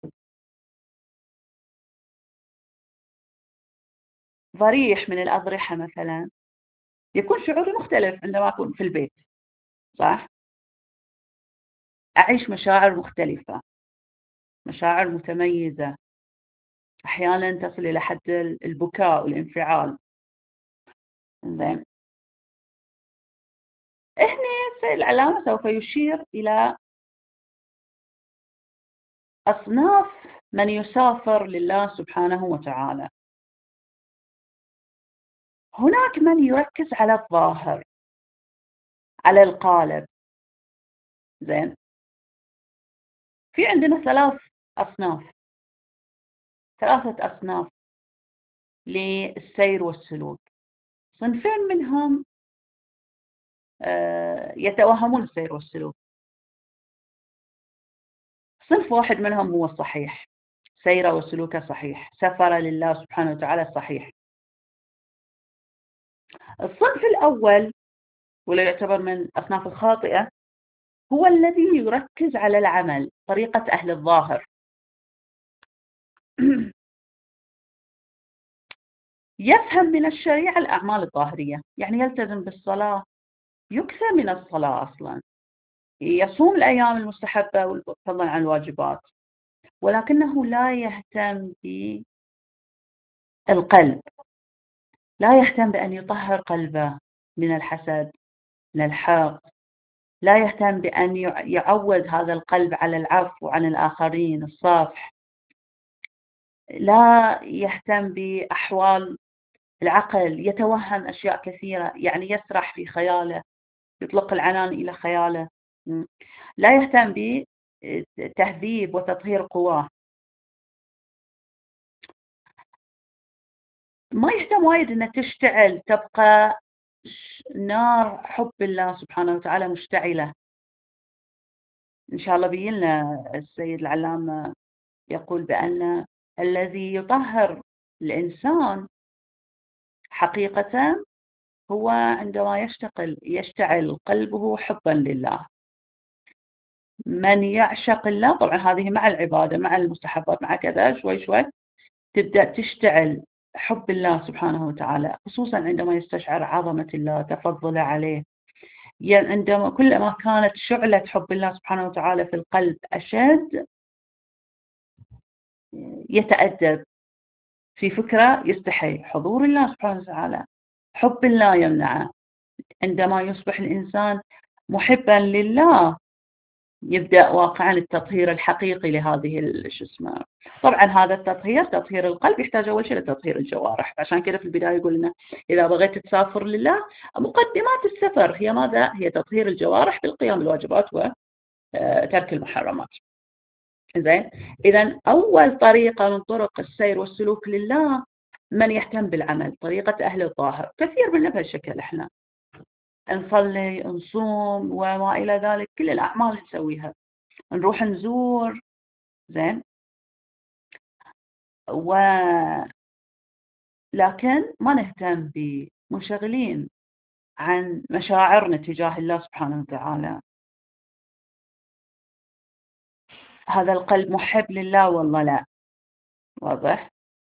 ضريح من الأضرحة مثلا يكون شعوري مختلف عندما أكون في البيت، صح؟ أعيش مشاعر مختلفة، مشاعر متميزة، أحيانا تصل إلى حد البكاء والانفعال. زين، هنا سيد العلامة سوف يشير إلى أصناف من يسافر لله سبحانه وتعالى. هناك من يركز على الظاهر، على القالب. زين، في عندنا ثلاث أصناف، ثلاثة أصناف للسير والسلوك. صنفين منهم يتوهمون السير والسلوك. صنف واحد منهم هو الصحيح، سيره وسلوكه صحيح، سفر لله سبحانه وتعالى صحيح. الصنف الأول ولا يعتبر من الأصناف الخاطئة هو الذي يركز على العمل، طريقة أهل الظاهر. يفهم من الشريعة الأعمال الظاهرية، يعني يلتزم بالصلاة، يكثر من الصلاة أصلا، يصوم الأيام المستحبة فضلا عن الواجبات، ولكنه لا يهتم بالقلب، لا يهتم بأن يطهر قلبه من الحسد، من الحقد، لا يهتم بأن يعود هذا القلب على العفو عن الآخرين، الصفح، لا يهتم بأحوال العقل، يتوهم أشياء كثيرة، يعني يسرح في خياله، يطلق العنان إلى خياله، لا يهتم بتهذيب وتطهير قواه، ما يهتم وايد أنها تشتعل، تبقى نار حب الله سبحانه وتعالى مشتعلة. إن شاء الله بينا السيد العلامة يقول بأن الذي يطهر الإنسان حقيقة هو عندما يشتغل يشتعل قلبه حبا لله. من يعشق الله، طبعا هذه مع العبادة مع المستحبات مع كذا، شوي شوي تبدأ تشتعل حب الله سبحانه وتعالى، خصوصا عندما يستشعر عظمة الله، تفضله عليه. يعني عندما كلما كانت شعلة حب الله سبحانه وتعالى في القلب أشد، يتأدب في فكرة، يستحي حضور الله سبحانه وتعالى، حب الله يمنعه. عندما يصبح الإنسان محبا لله يبدأ واقعا التطهير الحقيقي لهذه شو اسمه. طبعا هذا التطهير، تطهير القلب، يحتاج أول شيء لتطهير الجوارح. عشان كده في البداية يقول لنا إذا بغيت تسافر لله، مقدمات السفر هي ماذا؟ هي تطهير الجوارح بالقيام بالواجبات وترك المحرمات. زين، إذا أول طريقة من طرق السير والسلوك لله من يهتم بالعمل، طريقة أهل الظاهر. كثير منا بهالشكل إحنا نصلي، نصوم وما إلى ذلك، كل الأعمال نسويها، نروح نزور، زين، ولكن ما نهتم بمنشغلين عن مشاعرنا تجاه الله سبحانه وتعالى. هذا القلب محب لله والله لا، واضح؟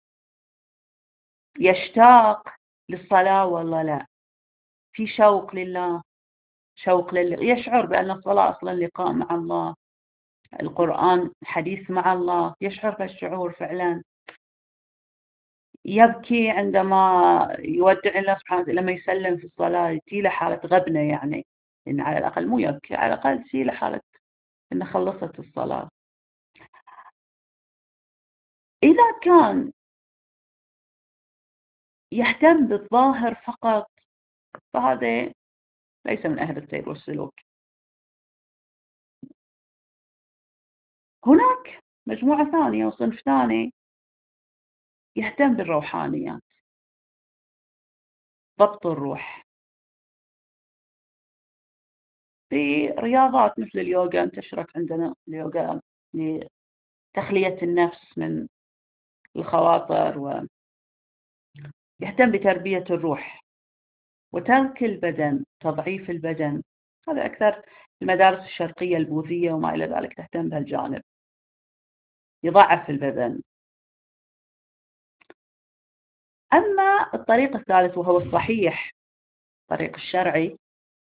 يشتاق للصلاة والله لا، في شوق لله، شوق لله، يشعر بأن الصلاة أصلا لقاء مع الله، القرآن حديث مع الله، يشعر بالشعور فعلا. يبكي عندما يودع الله سبحانه وتعالى، لما يسلم في الصلاة يجي له حالة غبنة، يعني إن على الأقل مو يبكي، على الأقل تجي له حالة إن خلصت الصلاة. إذا كان يهتم بالظاهر فقط فهذا ليس من أهل السير والسلوك. هناك مجموعة ثانية وصنف ثاني يهتم بالروحانيات، ضبط الروح، في رياضات مثل اليوغا، انتشرت عندنا اليوغا لتخلية النفس من الخواطر، ويهتم بتربية الروح وترك البدن، تضعيف البدن. هذا أكثر المدارس الشرقية البوذية وما إلى ذلك تهتم بهالجانب، يضعف البدن. أما الطريق الثالث وهو الصحيح، الطريق الشرعي،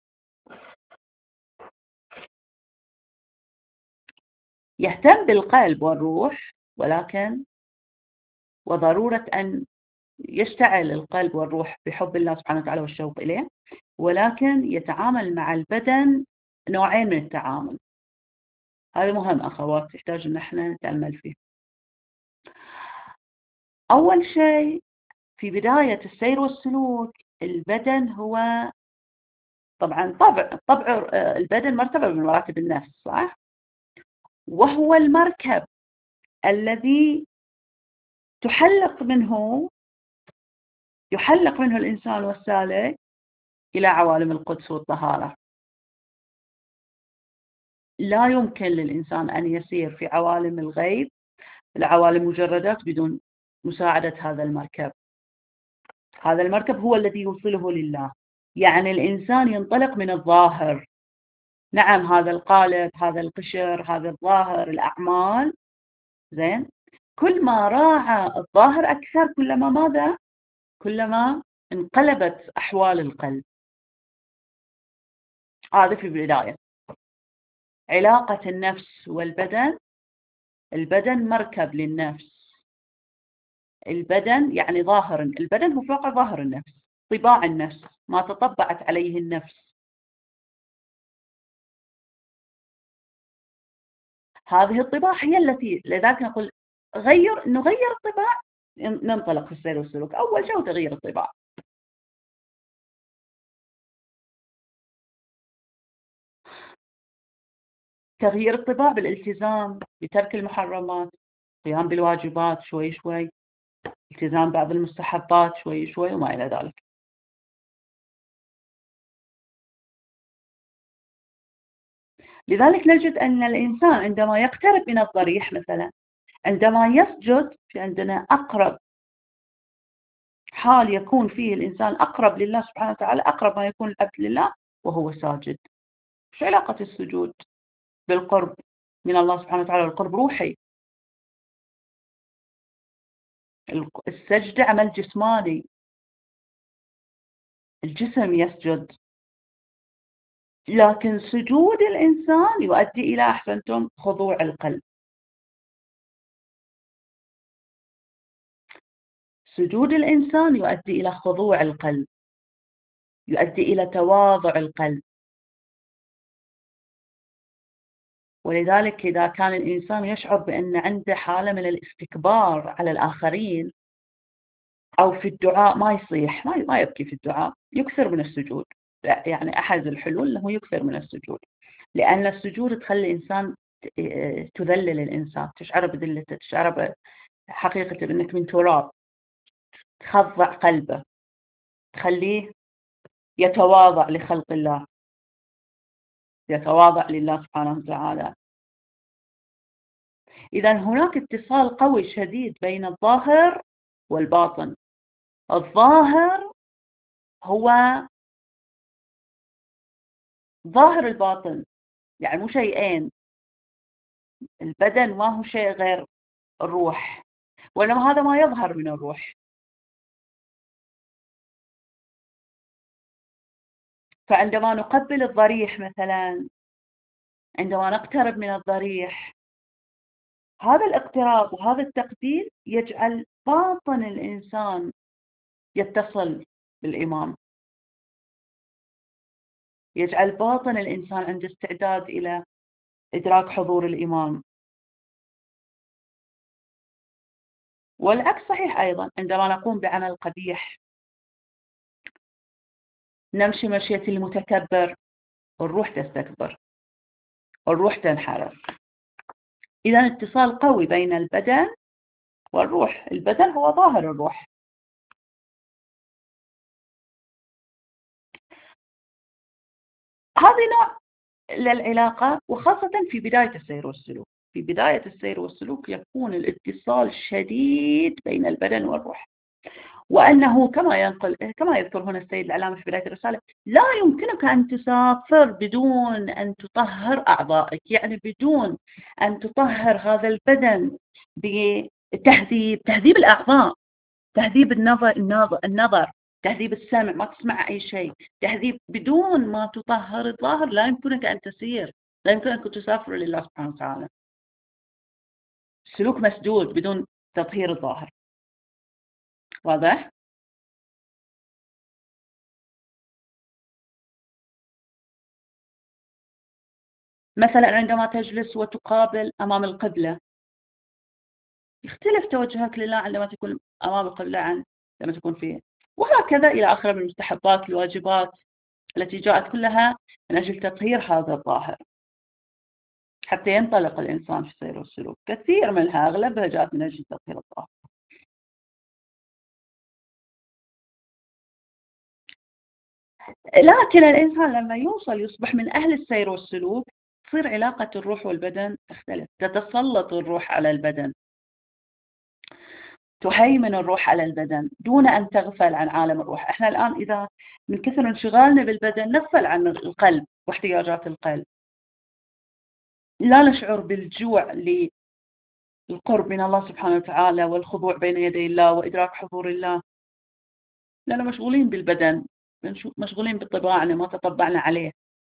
يهتم بالقلب والروح، ولكن وضرورة أن يشتعل القلب والروح بحب الله سبحانه وتعالى والشوق إليه، ولكن يتعامل مع البدن نوعين من التعامل. هذا مهم أخوات، يحتاج أن احنا نتأمل فيه. أول شيء في بداية السير والسلوك، البدن هو طبعا طبع طبع البدن مرتبة من مراتب النفس، صح؟ وهو المركب الذي تحلق منه يحلق منه الإنسان والسالك إلى عوالم القدس والطهارة. لا يمكن للإنسان أن يسير في عوالم الغيب، العوالم المجردات، بدون مساعدة هذا المركب. هذا المركب هو الذي يوصله لله. يعني الإنسان ينطلق من الظاهر، نعم، هذا القالب، هذا القشر، هذا الظاهر، الأعمال، زين، كل ما راعى الظاهر أكثر كلما ماذا كلما انقلبت أحوال القلب. هذا في البداية. علاقة النفس والبدن، البدن مركب للنفس. البدن يعني ظاهر، البدن هو فوق ظاهر النفس، طباع النفس، ما تطبعت عليه النفس. هذه الطباع هي التي، لذلك نقول غير، نغير الطباع، ننطلق في السير والسلوك. أول شيء تغيير الطباع. تغيير الطباع بالالتزام بترك المحرمات، قيام بالواجبات شوي شوي، التزام بعض المستحبات شوي شوي، وما إلى ذلك. لذلك نجد أن الإنسان عندما يقترب من الضريح مثلا، عندما يسجد، في عندنا أقرب حال يكون فيه الإنسان أقرب لله سبحانه وتعالى، أقرب ما يكون العبد لله وهو ساجد. شو علاقة السجود بالقرب من الله سبحانه وتعالى؟ القرب روحي. السجد عمل جسماني، الجسم يسجد، لكن سجود الإنسان يؤدي إلى، أحسنتم، خضوع القلب. سجود الإنسان يؤدي إلى خضوع القلب، يؤدي إلى تواضع القلب. ولذلك إذا كان الإنسان يشعر بأن عنده حالة من الاستكبار على الآخرين، أو في الدعاء ما يصيح، ما ما يبكي في الدعاء، يكثر من السجود. يعني أحد الحلول أنه يكثر من السجود، لأن السجود تخلي الإنسان، تذلل الإنسان، تشعر بذلته، تشعر بحقيقة أنك من تراب، تخضع قلبه، تخليه يتواضع لخلق الله، يتواضع لله سبحانه وتعالى. إذا هناك اتصال قوي شديد بين الظاهر والباطن. الظاهر هو ظاهر الباطن، يعني مو شيئين. البدن ما هو شيء غير الروح، وإنما هذا ما يظهر من الروح. فعندما نقبل الضريح مثلا، عندما نقترب من الضريح، هذا الاقتراب وهذا التقبيل يجعل باطن الإنسان يتصل بالإمام، يجعل باطن الإنسان عنده استعداد إلى إدراك حضور الإمام. والعكس صحيح أيضا، عندما نقوم بعمل قبيح، نمشي مشية المتكبر، الروح تستكبر، الروح تنحرف. إذا اتصال قوي بين البدن والروح. البدن هو ظاهر الروح. هذه نوع للعلاقة، وخاصة في بداية السير والسلوك. في بداية السير والسلوك يكون الاتصال شديد بين البدن والروح، وأنه كما ينقل كما يذكر هنا السيد العلامة في بداية الرسالة: لا يمكنك أن تسافر بدون أن تطهر أعضائك، يعني بدون أن تطهر هذا البدن بتهذيب تهذيب الأعضاء، تهذيب النظر النظر, النظر تهذيب السمع، ما تسمع أي شيء، تهذيب. بدون ما تطهر الظاهر لا يمكنك أن تسير، لا يمكنك أن تسافر لله سبحانه وتعالى. السلوك مسدود بدون تطهير الظاهر. واضح؟ مثلا عندما تجلس وتقابل أمام القبلة، يختلف توجهك لله عندما تكون أمام القبلة عن لما تكون فيه. وهكذا إلى آخره من المستحبات، الواجبات التي جاءت كلها من أجل تطهير هذا الظاهر، حتى ينطلق الإنسان في السير والسلوك. كثير منها، أغلبها جاءت من أجل تطهير الظاهر. لكن الإنسان لما يوصل يصبح من أهل السير والسلوك، تصير علاقة الروح والبدن تختلف، تتسلط الروح على البدن، تهيمن الروح على البدن دون أن تغفل عن عالم الروح. احنا الآن إذا من كثر انشغالنا بالبدن نغفل عن القلب واحتياجات القلب، لا نشعر بالجوع للقرب من الله سبحانه وتعالى والخضوع بين يدي الله وإدراك حضور الله. لأننا مشغولين بالبدن، مشغولين بطباعنا ما تطبعنا عليه.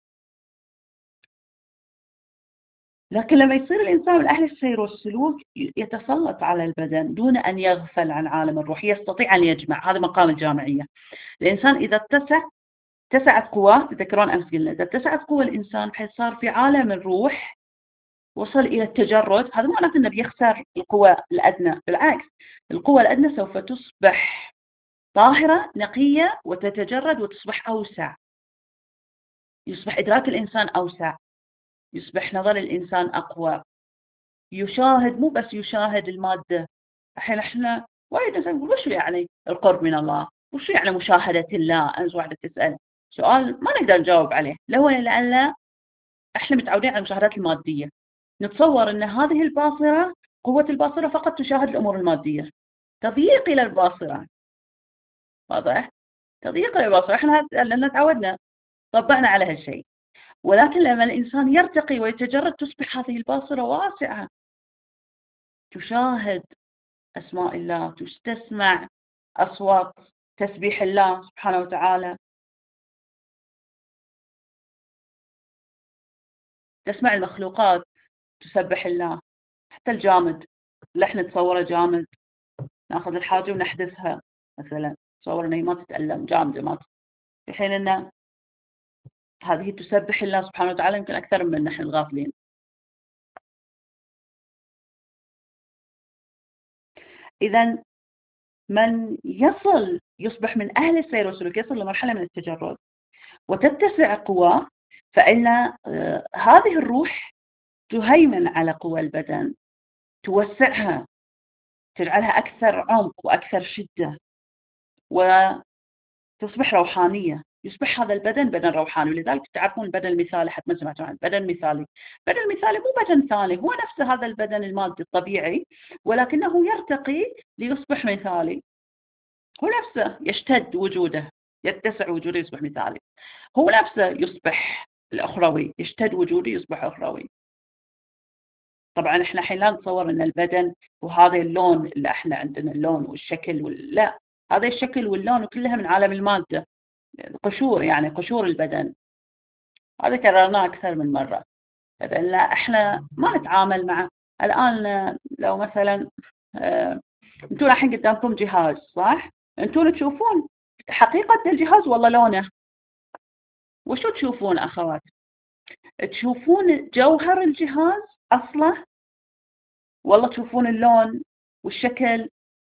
لكن لما يصير الإنسان من أهل السير والسلوك يتسلط على البدن دون أن يغفل عن عالم الروح، يستطيع أن يجمع. هذا مقام الجامعية. الإنسان إذا اتسع اتسعت قواه، تذكرون أمس قلنا إذا اتسعت قوة الإنسان بحيث صار في عالم الروح وصل إلى التجرد، هذا مو معناته أنه بيخسر القوى الأدنى، بالعكس القوة الأدنى سوف تصبح طاهرة نقية وتتجرد وتصبح أوسع، يصبح إدراك الإنسان أوسع، يصبح نظر الإنسان أقوى، يشاهد مو بس يشاهد المادة. الحين احنا وايد ناس نقول وش يعني القرب من الله؟ وش يعني مشاهدة الله؟ أنت واحدة تسأل سؤال ما نقدر نجاوب عليه، لو لأن احنا متعودين على المشاهدات المادية، نتصور أن هذه الباصرة، قوة الباصرة فقط تشاهد الأمور المادية، تضييق إلى الباصرة. واضح؟ تضييق إلى الباصرة، احنا لأن تعودنا طبعنا على هالشيء. ولكن لما الإنسان يرتقي ويتجرد تصبح هذه الباصرة واسعة، تشاهد أسماء الله، تستسمع أصوات تسبيح الله سبحانه وتعالى، تسمع المخلوقات تسبح الله، حتى الجامد اللي احنا نتصوره جامد، ناخذ الحاجة ونحذفها مثلا، تصور انها ما تتألم، جامدة ما تت... في حين ان هذه تسبح الله سبحانه وتعالى يمكن أكثر من نحن الغافلين. إذا من يصل يصبح من أهل السير والسلوك، يصل لمرحلة من التجرد وتتسع قواه، فإن آه هذه الروح تهيمن على قوى البدن، توسعها، تجعلها أكثر عمق وأكثر شدة، وتصبح روحانية. يصبح هذا البدن بدن روحاني. ولذلك تعرفون البدن المثالي، حتى ما سمعتوا عنه، بدن مثالي. بدن مثالي مو بدن ثاني، هو نفس هذا البدن المادي الطبيعي، ولكنه يرتقي ليصبح مثالي. هو نفسه يشتد وجوده، يتسع وجوده يصبح مثالي. هو نفسه يصبح الأخروي، يشتد وجوده يصبح أخروي. طبعا احنا الحين لا نتصور ان البدن وهذا اللون اللي احنا عندنا اللون والشكل وال... لا، هذا الشكل واللون كلها من عالم المادة، قشور، يعني قشور البدن. هذا كررناه أكثر من مرة. لأن احنا ما نتعامل مع الآن، لو مثلا اه انتم الحين قدامكم جهاز، صح؟ انتم تشوفون حقيقة الجهاز والله لونه، وشو تشوفون أخوات؟ تشوفون جوهر الجهاز أصله، والله تشوفون اللون والشكل؟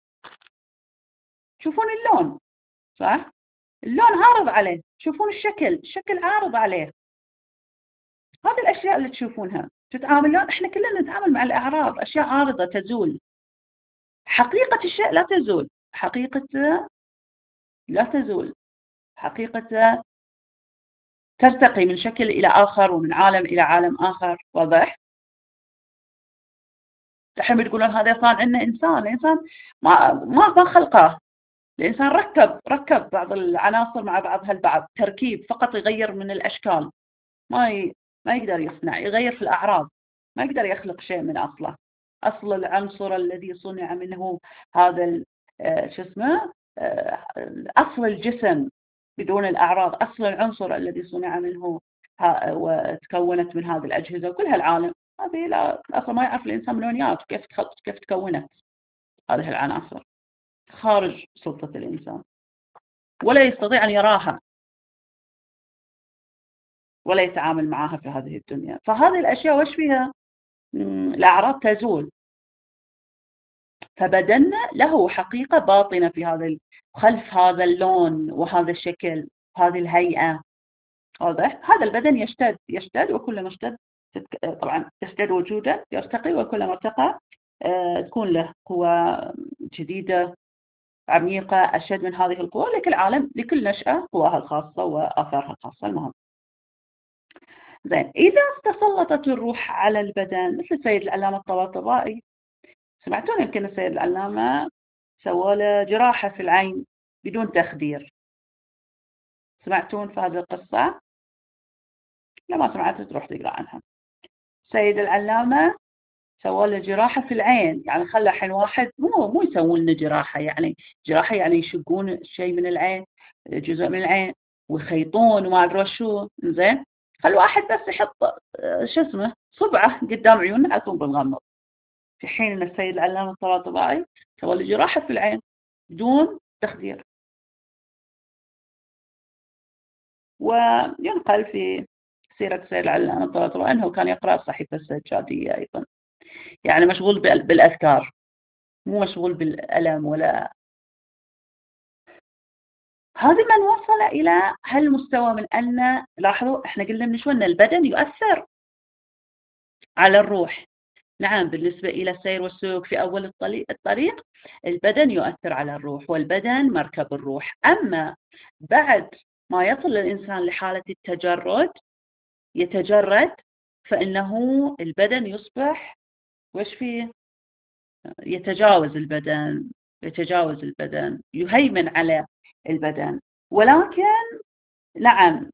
تشوفون اللون، صح؟ اللون عارض عليه، تشوفون الشكل، الشكل عارض عليه. هذه الأشياء اللي تشوفونها تتعاملون، احنا كلنا نتعامل مع الأعراض، أشياء عارضة تزول. حقيقة الشيء لا تزول، حقيقة لا تزول، حقيقة ترتقي من شكل إلى آخر ومن عالم إلى عالم آخر. واضح؟ الحين بتقولون هذا صار عندنا إنسان، الإنسان ما ما ما خلقه، الإنسان ركب ركب بعض العناصر مع بعضها البعض، تركيب فقط يغير من الأشكال، ما ي... ما يقدر يصنع، يغير في الأعراض، ما يقدر يخلق شيء من أصله. أصل العنصر الذي صنع منه هذا ال... آه، شو اسمه آه، أصل الجسم بدون الأعراض، أصل العنصر الذي صنع منه ها... وتكونت من هذه الأجهزة وكل هالعالم هذه، لا أصلا ما يعرف الإنسان من وين جات وكيف تخلق، كيف تكونت هذه العناصر، خارج سلطة الإنسان، ولا يستطيع أن يراها ولا يتعامل معها في هذه الدنيا. فهذه الأشياء وش فيها؟ الأعراض تزول. فبدلنا له حقيقة باطنة في هذا، خلف هذا اللون وهذا الشكل، هذه الهيئة. واضح؟ هذا البدن يشتد يشتد، وكلما اشتد طبعا يشتد وجوده، يرتقي، وكلما ارتقى تكون له قوة جديدة عميقة أشد من هذه القوة. لكل عالم، لكل نشأة قواها الخاصة وآثارها الخاصة. المهم، زين، إذا تسلطت الروح على البدن مثل السيد العلامة الطباطبائي، سمعتون يمكن السيد العلامة سوى له جراحة في العين بدون تخدير، سمعتون في هذه القصة؟ لما سمعت تروح تقرأ عنها. سيد العلامة سوى له جراحة في العين، يعني خلى حين واحد مو مو يسوون لنا جراحة، يعني جراحة يعني يشقون شيء من العين، جزء من العين ويخيطون وما أدري شو، زين خلوا واحد بس يحط شو اسمه صبعه قدام عيوننا على طول بالغمض، في حين أن السيد العلامة الطباطبائي سوى له جراحة في العين بدون تخدير. وينقل في سيرة السيد العلامة الطباطبائي أنه كان يقرأ الصحيفة السجادية أيضا، يعني مشغول بالأذكار مو مشغول بالألم ولا. هذا من وصل إلى هالمستوى من أن، لاحظوا إحنا قلنا من شو أن البدن يؤثر على الروح. نعم بالنسبة إلى السير والسلوك في أول الطريق البدن يؤثر على الروح، والبدن مركب الروح. أما بعد ما يصل الإنسان لحالة التجرد يتجرد، فإنه البدن يصبح وش فيه، يتجاوز البدن يتجاوز البدن يهيمن على البدن. ولكن نعم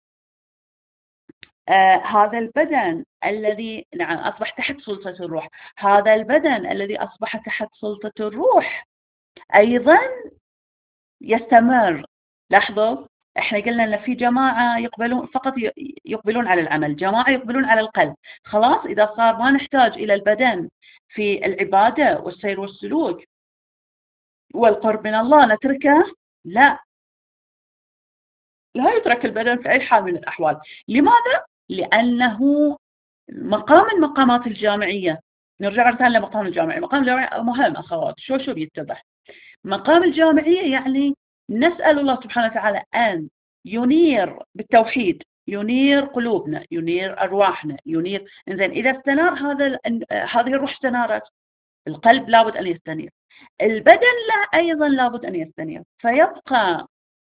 آه هذا البدن الذي نعم أصبح تحت سلطة الروح، هذا البدن الذي أصبح تحت سلطة الروح أيضا يستمر. لاحظوا احنا قلنا ان في جماعة يقبلون فقط يقبلون على العمل، جماعة يقبلون على القلب. خلاص إذا صار ما نحتاج إلى البدن في العبادة والسير والسلوك والقرب من الله نتركه، لا لا يترك البدن في أي حال من الأحوال. لماذا؟ لأنه مقام من مقامات الجامعية. نرجع الآن لمقام الجامعية. مقام الجامعية مهم أخوات، شو شو بيتضح. مقام الجامعية يعني نسأل الله سبحانه وتعالى أن ينير بالتوحيد، ينير قلوبنا، ينير أرواحنا، ينير. إنزين إذا استنار هذا هذه الروح استنارت، القلب لابد أن يستنير، البدن لا أيضا لابد أن يستنير. فيبقى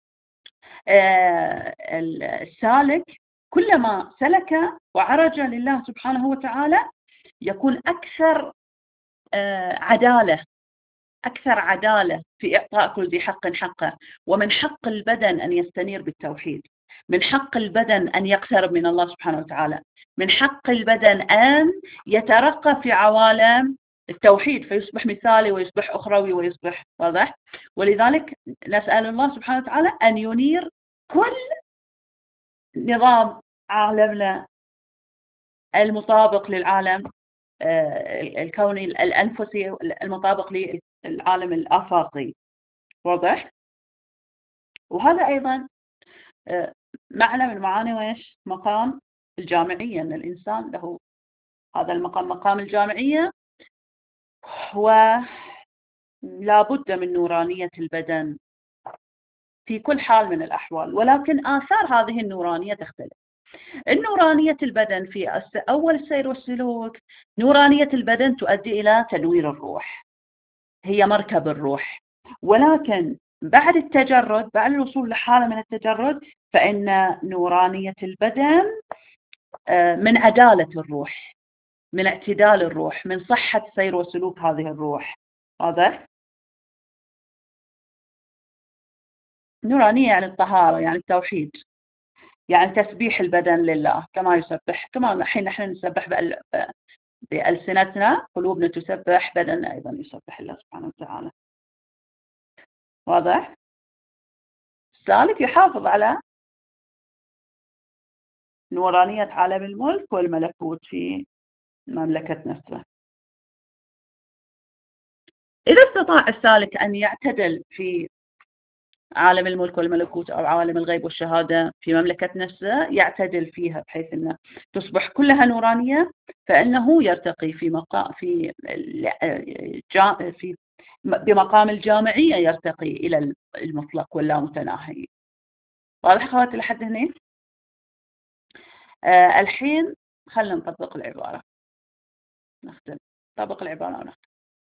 السالك كلما سلك وعرج لله سبحانه وتعالى يكون أكثر عدالة أكثر عدالة في إعطاء كل ذي حق حقه. ومن حق البدن أن يستنير بالتوحيد، من حق البدن أن يقترب من الله سبحانه وتعالى، من حق البدن أن يترقى في عوالم التوحيد فيصبح مثالي ويصبح أخروي ويصبح واضح. ولذلك نسأل الله سبحانه وتعالى أن ينير كل نظام عالمنا المطابق للعالم الكوني الأنفسي المطابق للعالم الآفاقي، واضح. وهذا أيضا معنى من معاني ويش مقام الجامعية، أن الإنسان له هذا المقام مقام الجامعية، ولا بد من نورانية البدن في كل حال من الأحوال. ولكن آثار هذه النورانية تختلف. النورانية البدن في أول السير والسلوك، نورانية البدن تؤدي إلى تنوير الروح، هي مركب الروح. ولكن بعد التجرد، بعد الوصول لحالة من التجرد، فإن نورانية البدن من عدالة الروح، من اعتدال الروح، من صحة سير وسلوك هذه الروح. واضح؟ نورانية يعني الطهارة، يعني التوحيد، يعني تسبيح البدن لله كما يسبح، كما الحين نحن نسبح بألسنتنا، قلوبنا تسبح، بدننا أيضا يسبح الله سبحانه وتعالى. واضح؟ السالك يحافظ على نورانية عالم الملك والملكوت في مملكة نفسه. إذا استطاع السالك أن يعتدل في عالم الملك والملكوت أو عالم الغيب والشهادة في مملكة نفسه، يعتدل فيها بحيث أنه تصبح كلها نورانية، فإنه يرتقي في مقام في في بمقام الجامعية، يرتقي إلى المطلق واللامتناهي. واضح أخواتي لحد هنا؟ آه الحين خلينا نطبق العبارة، نختم نطبق العبارة ونختم.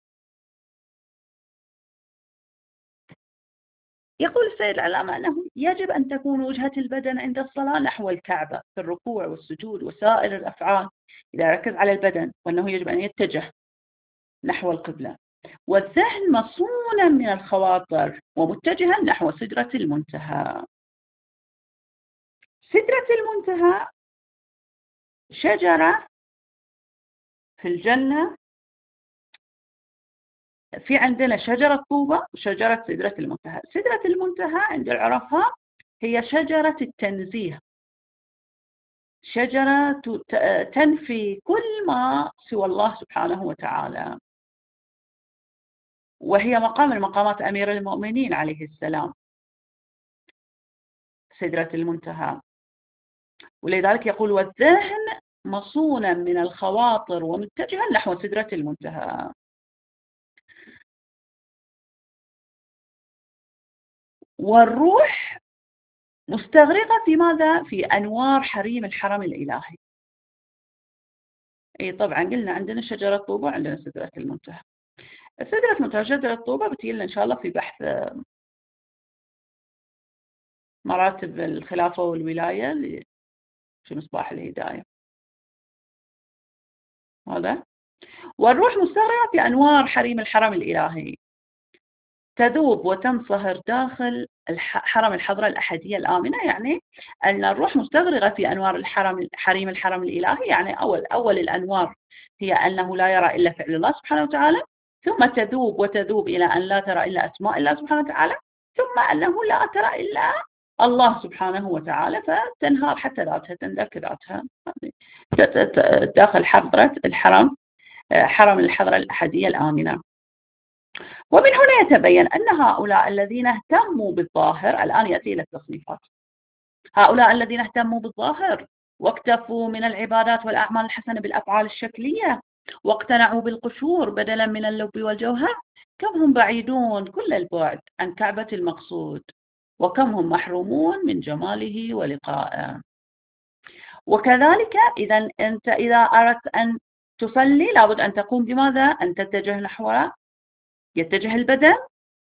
يقول السيد العلامة أنه يجب أن تكون وجهة البدن عند الصلاة نحو الكعبة في الركوع والسجود وسائر الأفعال، إذا ركز على البدن، وأنه يجب أن يتجه نحو القبلة، والذهن مصونا من الخواطر ومتجها نحو سدرة المنتهى. سدرة المنتهى شجرة في الجنة في عندنا شجرة طوبة وشجرة سدرة المنتهى. سدرة المنتهى عند العرفاء هي شجرة التنزيه، شجرة تنفي كل ما سوى الله سبحانه وتعالى، وهي مقام من مقامات أمير المؤمنين عليه السلام، سدرة المنتهى. ولذلك يقول والذهن مصونا من الخواطر ومتجها نحو سدرة المنتهى. والروح مستغرقة في ماذا؟ في أنوار حريم الحرم الإلهي. أي طبعا قلنا عندنا شجرة طوبة وعندنا سدرة المنتهى. سدرة المنتهى شجرة طوبة بتجي لنا إن شاء الله في بحث مراتب الخلافة والولاية في مصباح الهداية هذا. والروح مستغرقة في أنوار حريم الحرم الإلهي، تذوب وتنصهر داخل حرم الحضرة الأحدية الآمنة. يعني أن الروح مستغرقة في أنوار الحرم حريم الحرم الإلهي، يعني أول أول الأنوار هي أنه لا يرى إلا فعل الله سبحانه وتعالى، ثم تذوب وتذوب إلى أن لا ترى إلا أسماء الله سبحانه وتعالى، ثم أنه لا ترى إلا الله سبحانه وتعالى، فتنهار حتى ذاتها، تندك ذاتها داخل حضرة الحرم، حرم الحضرة الأحدية الآمنة. ومن هنا يتبين أن هؤلاء الذين اهتموا بالظاهر، الآن يأتي إلى التصنيفات، هؤلاء الذين اهتموا بالظاهر واكتفوا من العبادات والأعمال الحسنة بالأفعال الشكلية واقتنعوا بالقشور بدلا من اللب والجوهر، كم هم بعيدون كل البعد عن كعبة المقصود، وكم هم محرومون من جماله ولقائه. وكذلك إذا أنت إذا أردت أن تصلي لابد أن تقوم بماذا؟ أن تتجه نحو، يتجه البدن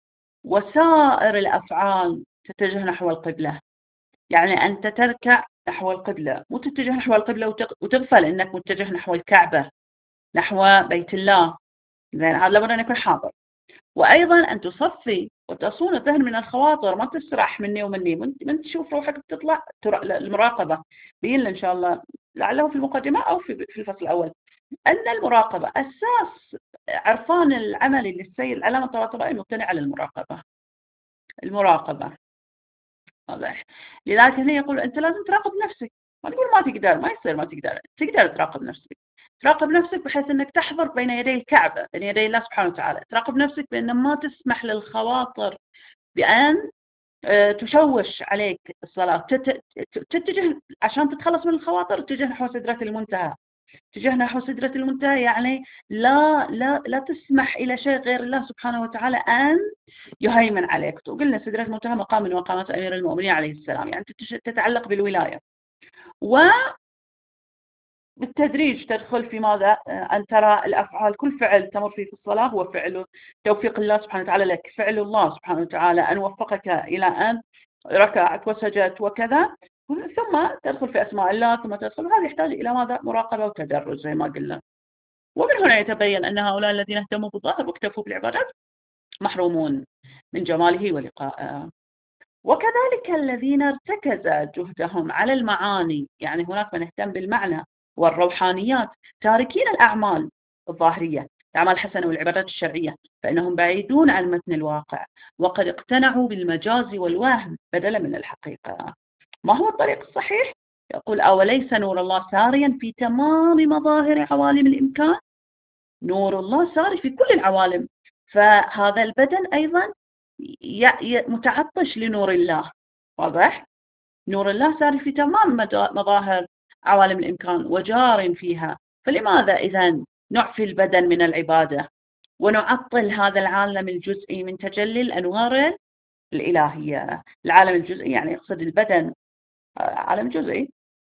وسائر الأفعال تتجه نحو القبلة. يعني أنت تركع نحو القبلة، مو تتجه نحو القبلة وتغفل أنك متجه نحو الكعبة، نحو بيت الله. زين، هذا لابد أن يكون حاضر. وأيضا أن تصفي وتصون الذهن من الخواطر، ما تسرح مني ومني، من تشوف روحك تطلع المراقبة. بينا إن شاء الله لعله في المقدمة أو في الفصل الأول أن المراقبة أساس عرفان العمل للسير العلامة الطباطبائية المبتني على المراقبة. المراقبة واضح. لذلك هنا يقول أنت لازم تراقب نفسك، ما تقول ما تقدر، ما يصير ما تقدر، تقدر تراقب نفسك. تراقب نفسك بحيث أنك تحضر بين يدي الكعبة، بين يدي الله سبحانه وتعالى. تراقب نفسك بأن ما تسمح للخواطر بأن تشوش عليك الصلاة. تتجه عشان تتخلص من الخواطر، تتجه نحو سدرة المنتهى. تجه نحو سدرة المنتهى يعني لا لا لا تسمح إلى شيء غير الله سبحانه وتعالى أن يهيمن عليك. وقلنا سدرة المنتهى مقام من مقامات أمير المؤمنين عليه السلام، يعني تتعلق بالولاية. وبالتدريج تدخل في ماذا؟ أن ترى الأفعال، كل فعل تمر فيه في الصلاة هو فعل توفيق الله سبحانه وتعالى لك، فعل الله سبحانه وتعالى أن وفقك إلى أن ركعت وسجدت وكذا، ثم تدخل في أسماء الله، ثم تدخل. هذا يحتاج إلى ماذا؟ مراقبة وتدرج زي ما قلنا. ومن هنا يتبين أن هؤلاء الذين اهتموا بالظاهر واكتفوا بالعبادات محرومون من جماله ولقائه. وكذلك الذين ارتكز جهدهم على المعاني، يعني هناك من اهتم بالمعنى والروحانيات، تاركين الأعمال الظاهرية، الأعمال الحسنة والعبادات الشرعية، فإنهم بعيدون عن متن الواقع، وقد اقتنعوا بالمجاز والوهم بدلا من الحقيقة. ما هو الطريق الصحيح؟ يقول أوليس نور الله ساريا في تمام مظاهر عوالم الإمكان؟ نور الله ساري في كل العوالم، فهذا البدن أيضا متعطش لنور الله. واضح؟ نور الله ساري في تمام مظاهر عوالم الإمكان وجار فيها، فلماذا إذن نعفي البدن من العبادة ونعطل هذا العالم الجزئي من تجلي الأنوار الإلهية؟ العالم الجزئي يعني يقصد البدن، عالم جزئي.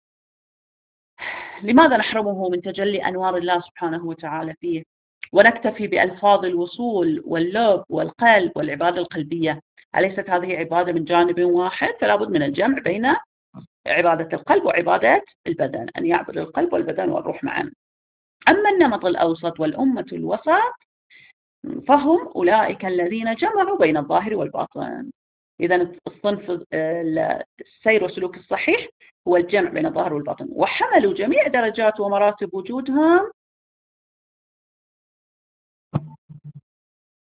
لماذا نحرمه من تجلي أنوار الله سبحانه وتعالى فيه ونكتفي بألفاظ الوصول واللب والقلب والعبادة القلبية؟ أليست هذه عبادة من جانب واحد؟ فلا بد من الجمع بين عبادة القلب وعبادة البدن، أن يعبد القلب والبدن والروح معا. أما النمط الأوسط والأمة الوسط فهم أولئك الذين جمعوا بين الظاهر والباطن. إذا الصنف السير والسلوك الصحيح هو الجمع بين الظاهر والباطن، وحملوا جميع درجات ومراتب وجودهم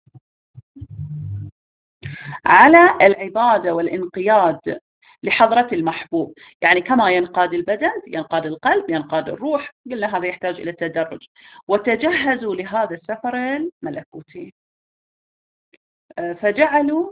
على العبادة والانقياد لحضرة المحبوب. يعني كما ينقاد البدن ينقاد القلب ينقاد الروح، قلنا هذا يحتاج إلى تدرج. وتجهزوا لهذا السفر الملكوتي. فجعلوا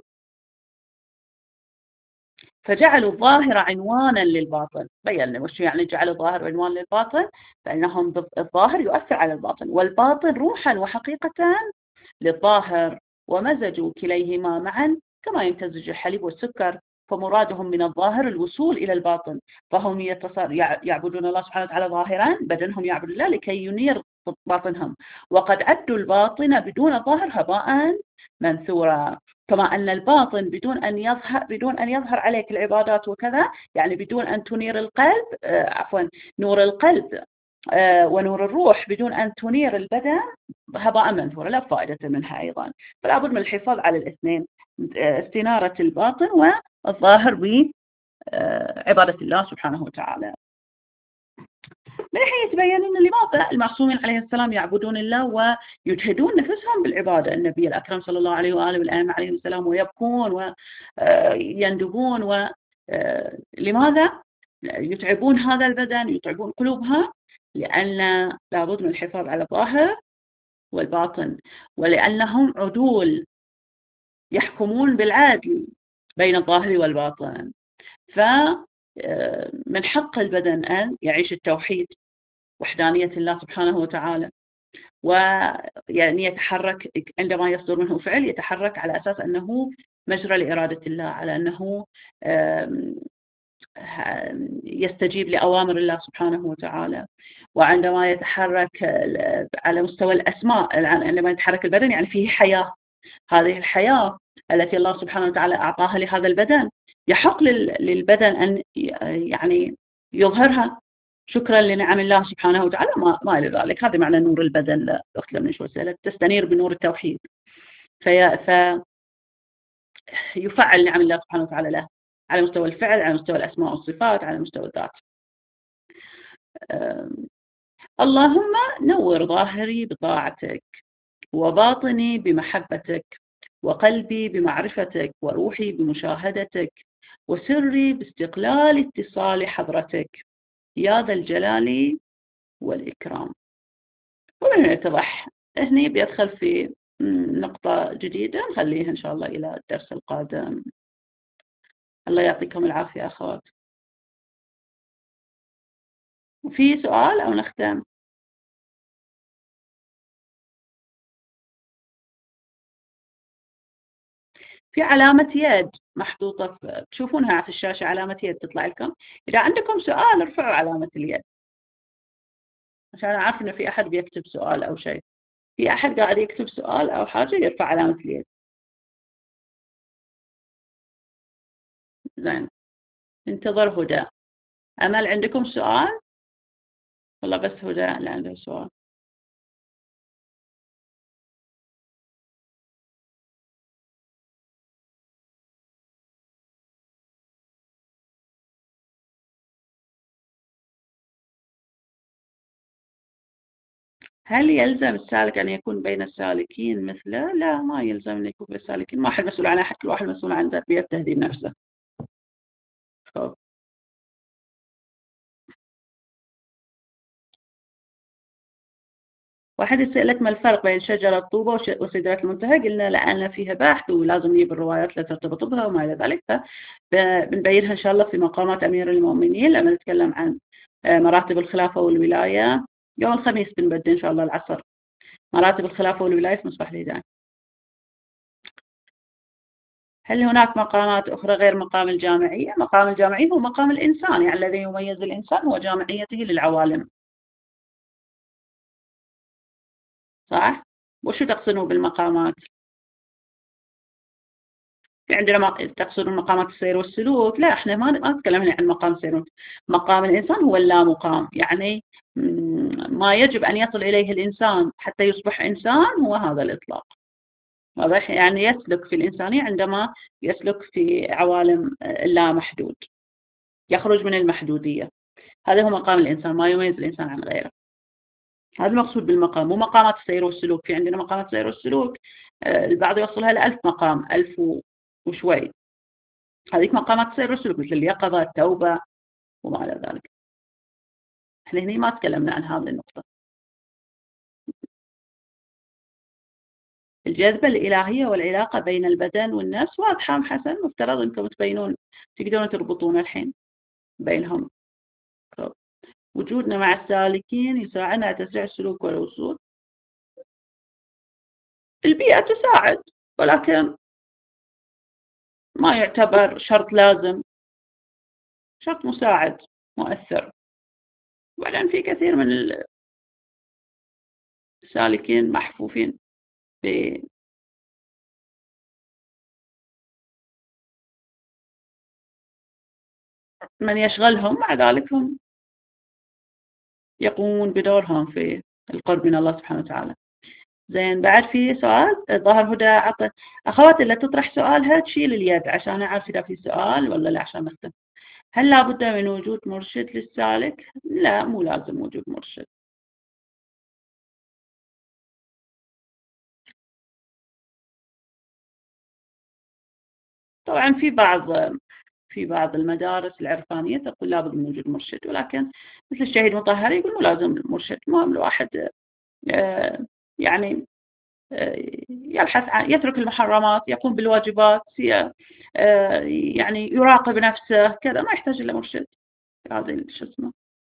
فجعلوا الظاهر عنوانا للباطن. بينا وش يعني جعلوا الظاهر عنوان للباطن؟ فإنهم الظاهر يؤثر على الباطن، والباطن روحا وحقيقة للظاهر، ومزجوا كليهما معا كما يمتزج الحليب والسكر. فمرادهم من الظاهر الوصول إلى الباطن، فهم يعبدون الله سبحانه وتعالى ظاهرا، بدنهم يعبد الله لكي ينير باطنهم، وقد أدوا الباطن بدون الظاهر هباء منثورا. كما أن الباطن بدون أن يظهر بدون أن يظهر عليك العبادات وكذا، يعني بدون أن تنير القلب آه عفوا نور القلب آه ونور الروح، بدون أن تنير البدن هباء منثورا لا فائدة منها أيضا. فلا بد من الحفاظ على الاثنين، استنارة الباطن والظاهر بعبادة الله سبحانه وتعالى. من الحين يتبين أن لماذا المعصومين عليه السلام يعبدون الله ويجهدون نفسهم بالعبادة. النبي الأكرم صلى الله عليه وآله والأئمة عليهم السلام ويبكون ويندبون، ولماذا يتعبون هذا البدن يتعبون قلوبها؟ لأن لابد من الحفاظ على الظاهر والباطن، ولأنهم عدول يحكمون بالعدل بين الظاهر والباطن. فمن حق البدن أن يعيش التوحيد وحدانية الله سبحانه وتعالى، ويعني يتحرك عندما يصدر منه فعل يتحرك على أساس أنه مجرى لإرادة الله، على أنه يستجيب لأوامر الله سبحانه وتعالى. وعندما يتحرك على مستوى الأسماء، عندما يتحرك البدن يعني فيه حياة، هذه الحياة التي الله سبحانه وتعالى أعطاها لهذا البدن يحق للبدن أن يعني يظهرها شكرا لنعم الله سبحانه وتعالى ما, ما إلى ذلك. هذا معنى نور البدن الأخت لم نشوى تستنير بنور التوحيد، في فيفعل نعم الله سبحانه وتعالى له على مستوى الفعل، على مستوى الأسماء والصفات، على مستوى الذات. اللهم نور ظاهري بطاعتك، وباطني بمحبتك، وقلبي بمعرفتك، وروحي بمشاهدتك، وسري باستقلال اتصال حضرتك يا ذا الجلال والإكرام. ومن يتضح هني بيدخل في نقطة جديدة نخليها إن شاء الله إلى الدرس القادم. الله يعطيكم العافية أخوات. وفي سؤال أو نختم؟ في علامة يد محطوطة تشوفونها في الشاشة، علامة يد تطلع لكم. إذا عندكم سؤال ارفعوا علامة اليد عشان أعرف إنه في أحد بيكتب سؤال أو شيء. في أحد قاعد يكتب سؤال أو حاجة يرفع علامة اليد. زين، انتظر هدى. أمل عندكم سؤال؟ والله بس هدى اللي عنده سؤال. هل يلزم السالك أن يكون بين السالكين مثله؟ لا، ما يلزم أن يكون بين السالكين. ما أحد مسؤول عن أحد، كل واحد مسؤول عن تربية تهذيب نفسه. خب. واحد يسألك ما الفرق بين شجرة طوبة وسدرة المنتهى؟ قلنا لأن فيها بحث ولازم نجيب الروايات التي ترتبط بها وما إلى ذلك، فبنبينها إن شاء الله في مقامات أمير المؤمنين لما نتكلم عن مراتب الخلافة والولاية. يوم الخميس بنبدأ إن شاء الله العصر مراتب الخلافة والولاية في مصباح الهداية. هل هناك مقامات أخرى غير مقام الجامعية؟ مقام الجامعية هو مقام الإنسان، يعني الذي يميز الإنسان هو جامعيته للعوالم. صح؟ وشو تقصدون بالمقامات؟ في عندنا تقصدون مقامات السير والسلوك؟ لا، احنا ما ما نتكلم هنا عن مقام السير. مقام الإنسان هو اللامقام، يعني ما يجب أن يصل إليه الإنسان حتى يصبح إنسان هو هذا الإطلاق. واضح؟ يعني يسلك في الإنسانية عندما يسلك في عوالم اللامحدود، يخرج من المحدودية. هذا هو مقام الإنسان، ما يميز الإنسان عن غيره. هذا المقصود بالمقام، مو مقامات السير والسلوك. في عندنا مقامات السير والسلوك البعض يوصلها لألف مقام، ألف وشوي. هذيك مقامات السير والسلوك مثل اليقظة، التوبة وما إلى ذلك. احنا هنا ما تكلمنا عن هذه النقطة. الجذبة الإلهية والعلاقة بين البدن والنفس واضحة أم حسن؟ مفترض أنكم تبينون، تقدرون تربطون الحين بينهم. وجودنا مع السالكين يساعدنا على تسريع السلوك والوصول. البيئة تساعد ولكن ما يعتبر شرط لازم، شرط مساعد مؤثر. وبعدين في كثير من السالكين محفوفين بمن يشغلهم، مع ذلك هم يقومون بدورهم في القرب من الله سبحانه وتعالى. زين، بعد في سؤال ظهر هدى عطى أخواتي اللي تطرح سؤالها تشيل اليد عشان أعرف إذا في سؤال ولا لا عشان نختم. هل لابد من وجود مرشد للسالك؟ لا، مو لازم وجود مرشد. طبعا في بعض في بعض المدارس العرفانية تقول لابد من وجود مرشد، ولكن مثل الشهيد مطهري يقول مو لازم مرشد. المهم الواحد آه، يعني يبحث عن، يترك المحرمات، يقوم بالواجبات، يعني يراقب نفسه كذا، ما يحتاج إلى مرشد. هذا شو اسمه.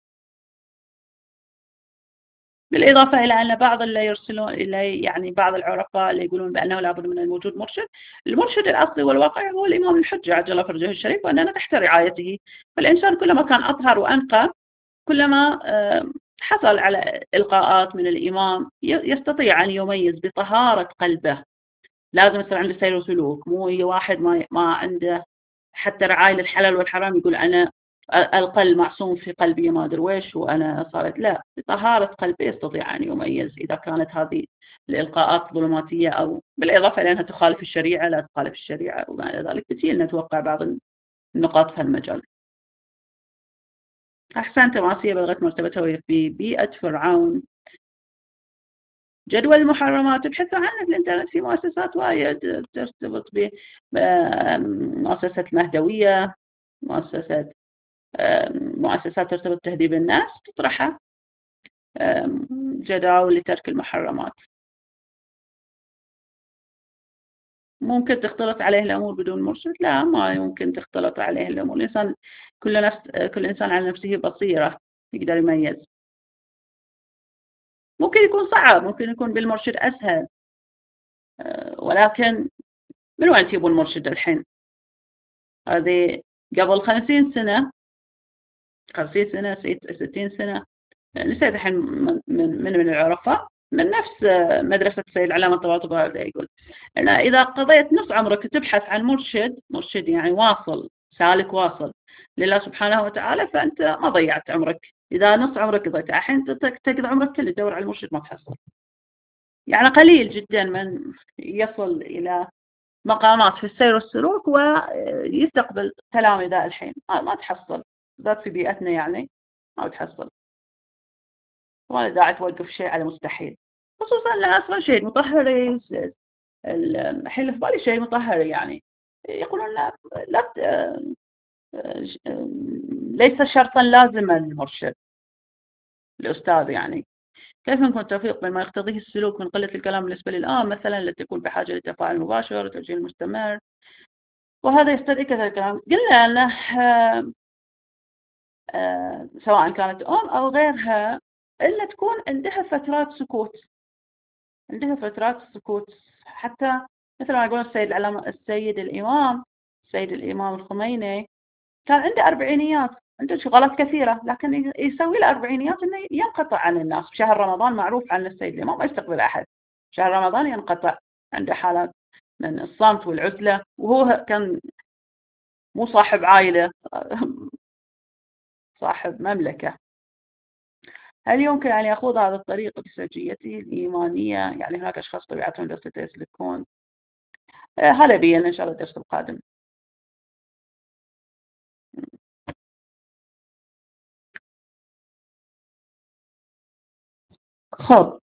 بالإضافة إلى أن بعض اللي يرسلون إلي، يعني بعض العرفاء اللي يقولون بأنه لابد من وجود مرشد، المرشد الأصلي والواقعي هو الإمام الحجة عجل فرجه الشريف، وأننا تحت رعايته. فالإنسان كلما كان أطهر وأنقى كلما حصل على إلقاءات من الإمام، يستطيع أن يميز بطهارة قلبه. لازم يصير عنده سير وسلوك، مو واحد ما ما عنده حتى رعاية للحلال والحرام يقول أنا القلب معصوم في قلبي ما أدري ويش وأنا صارت. لا، بطهارة قلبي يستطيع أن يميز إذا كانت هذه الإلقاءات ظلماتية، أو بالإضافة إلى أنها تخالف الشريعة لا تخالف الشريعة وما إلى ذلك. بتجي نتوقع بعض النقاط في المجال. أحسنت. معصية بلغت مرتبتها في بيئة فرعون. جدول المحرمات ابحثوا عنه في الإنترنت، في مؤسسات وايد ترتبط بمؤسسة المهدوية، مؤسسة مؤسسات ترتبط بتهذيب الناس، تطرحها جداول لترك المحرمات. ممكن تختلط عليه الأمور بدون مرشد؟ لا، ما يمكن تختلط عليه الأمور. الإنسان كل نفس كل إنسان على نفسه بصيرة، يقدر يميز. ممكن يكون صعب، ممكن يكون بالمرشد أسهل، ولكن من وين تجيبون مرشد الحين؟ هذه قبل خمسين سنة، خمسين سنة، ستين سنة، نسيت الحين من من من العرفاء، من نفس مدرسة السيد العلامة الطباطبائي يقول أن إذا قضيت نص عمرك تبحث عن مرشد، مرشد يعني واصل، سالك واصل لله سبحانه وتعالى، فأنت ما ضيعت عمرك. إذا نص عمرك قضيته الحين تقضي عمرك كله تدور على المرشد ما تحصل. يعني قليل جدا من يصل إلى مقامات في السير والسلوك ويستقبل تلامذة الحين، ما تحصل، ذات في بيئتنا يعني ما تحصل. ولا داعي توقف شيء على مستحيل، خصوصا لأن أصلا شيء مطهري. الحين في بالي شيء مطهري يعني يقولون لا, لا ليس شرطا لازما المرشد الأستاذ. يعني كيف يمكن التوفيق بين ما يقتضيه السلوك من قلة الكلام بالنسبة للآن مثلا التي تكون بحاجة للتفاعل المباشر وتوجيه المستمر، وهذا يستدعي كثير الكلام. قلنا أنه سواء كانت أم أو غيرها إلا تكون عندها فترات سكوت، عندها فترات السكوت. حتى مثل ما يقول السيد العلامة السيد الإمام السيد الإمام الخميني كان عنده أربعينيات، عنده شغلات كثيرة، لكن يسوي له أربعينيات إنه ينقطع عن الناس. بشهر رمضان معروف عن السيد الإمام ما يستقبل أحد، شهر رمضان ينقطع، عنده حالات من الصمت والعزلة، وهو كان مو صاحب عائلة، صاحب مملكة. هل يمكن أن يخوض هذا الطريق بسجيته الإيمانية؟ يعني هناك أشخاص طبيعتهم درست يسلكون. هلا بينا إن شاء الله الدرس القادم. خب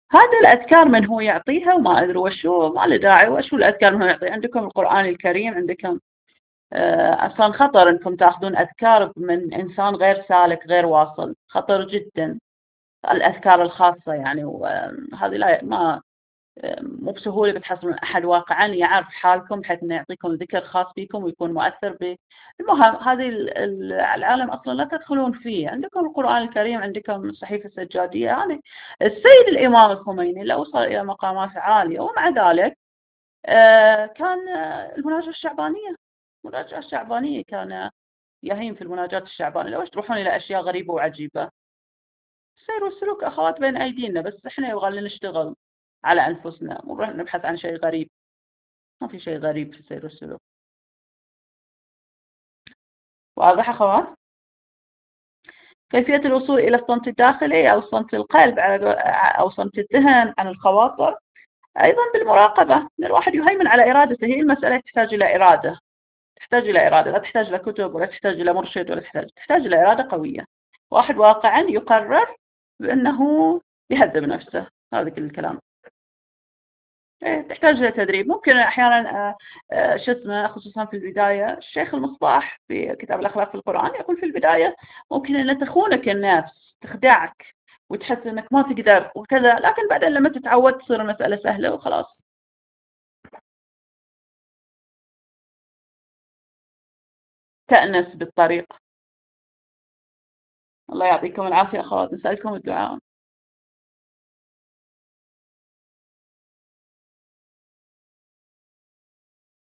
هذا الأذكار من هو يعطيها وما أدري وشو، ما له داعي. وشو الأذكار من هو يعطيها؟ عندكم القرآن الكريم، عندكم آه، أصلا خطر أنكم تأخذون أذكار من إنسان غير سالك غير واصل، خطر جدا. الأذكار الخاصة يعني، وهذه لا ما مو بسهولة بتحصلون أحد واقعا يعرف حالكم بحيث إنه يعطيكم ذكر خاص فيكم ويكون مؤثر ب. المهم هذه العالم أصلا لا تدخلون فيه. عندكم القرآن الكريم، عندكم الصحيفة السجادية. يعني السيد الإمام الخميني لا وصل إلى مقامات عالية، ومع ذلك كان المناجاة الشعبانية، المناجاة الشعبانية كان يهيم في المناجاة الشعبانية. لو تروحون إلى أشياء غريبة وعجيبة. السير والسلوك أخوات بين أيدينا، بس إحنا يبغى لنا نشتغل على أنفسنا ونروح نبحث عن شيء غريب. ما في شيء غريب في السير والسلوك. واضح أخوات؟ كيفية الوصول إلى الصمت الداخلي أو صمت القلب أو صمت الذهن عن الخواطر، أيضا بالمراقبة. الواحد يهيمن على إرادته. هي المسألة تحتاج إلى إرادة، تحتاج إلى إرادة، لا تحتاج إلى كتب ولا تحتاج إلى مرشد ولا تحتاج تحتاج إلى إرادة قوية. واحد واقعا يقرر بأنه يهذب نفسه. هذا كل الكلام. إيه، تحتاج إلى تدريب. ممكن أحيانا آه، آه، شو اسمه، خصوصا في البداية. الشيخ المصباح في كتاب الأخلاق في القرآن يقول في البداية ممكن أن تخونك النفس، تخدعك وتحس أنك ما تقدر وكذا، لكن بعدين لما تتعود تصير المسألة سهلة وخلاص. تأنس بالطريق. الله يعطيكم العافية أخوات، نسألكم الدعاء.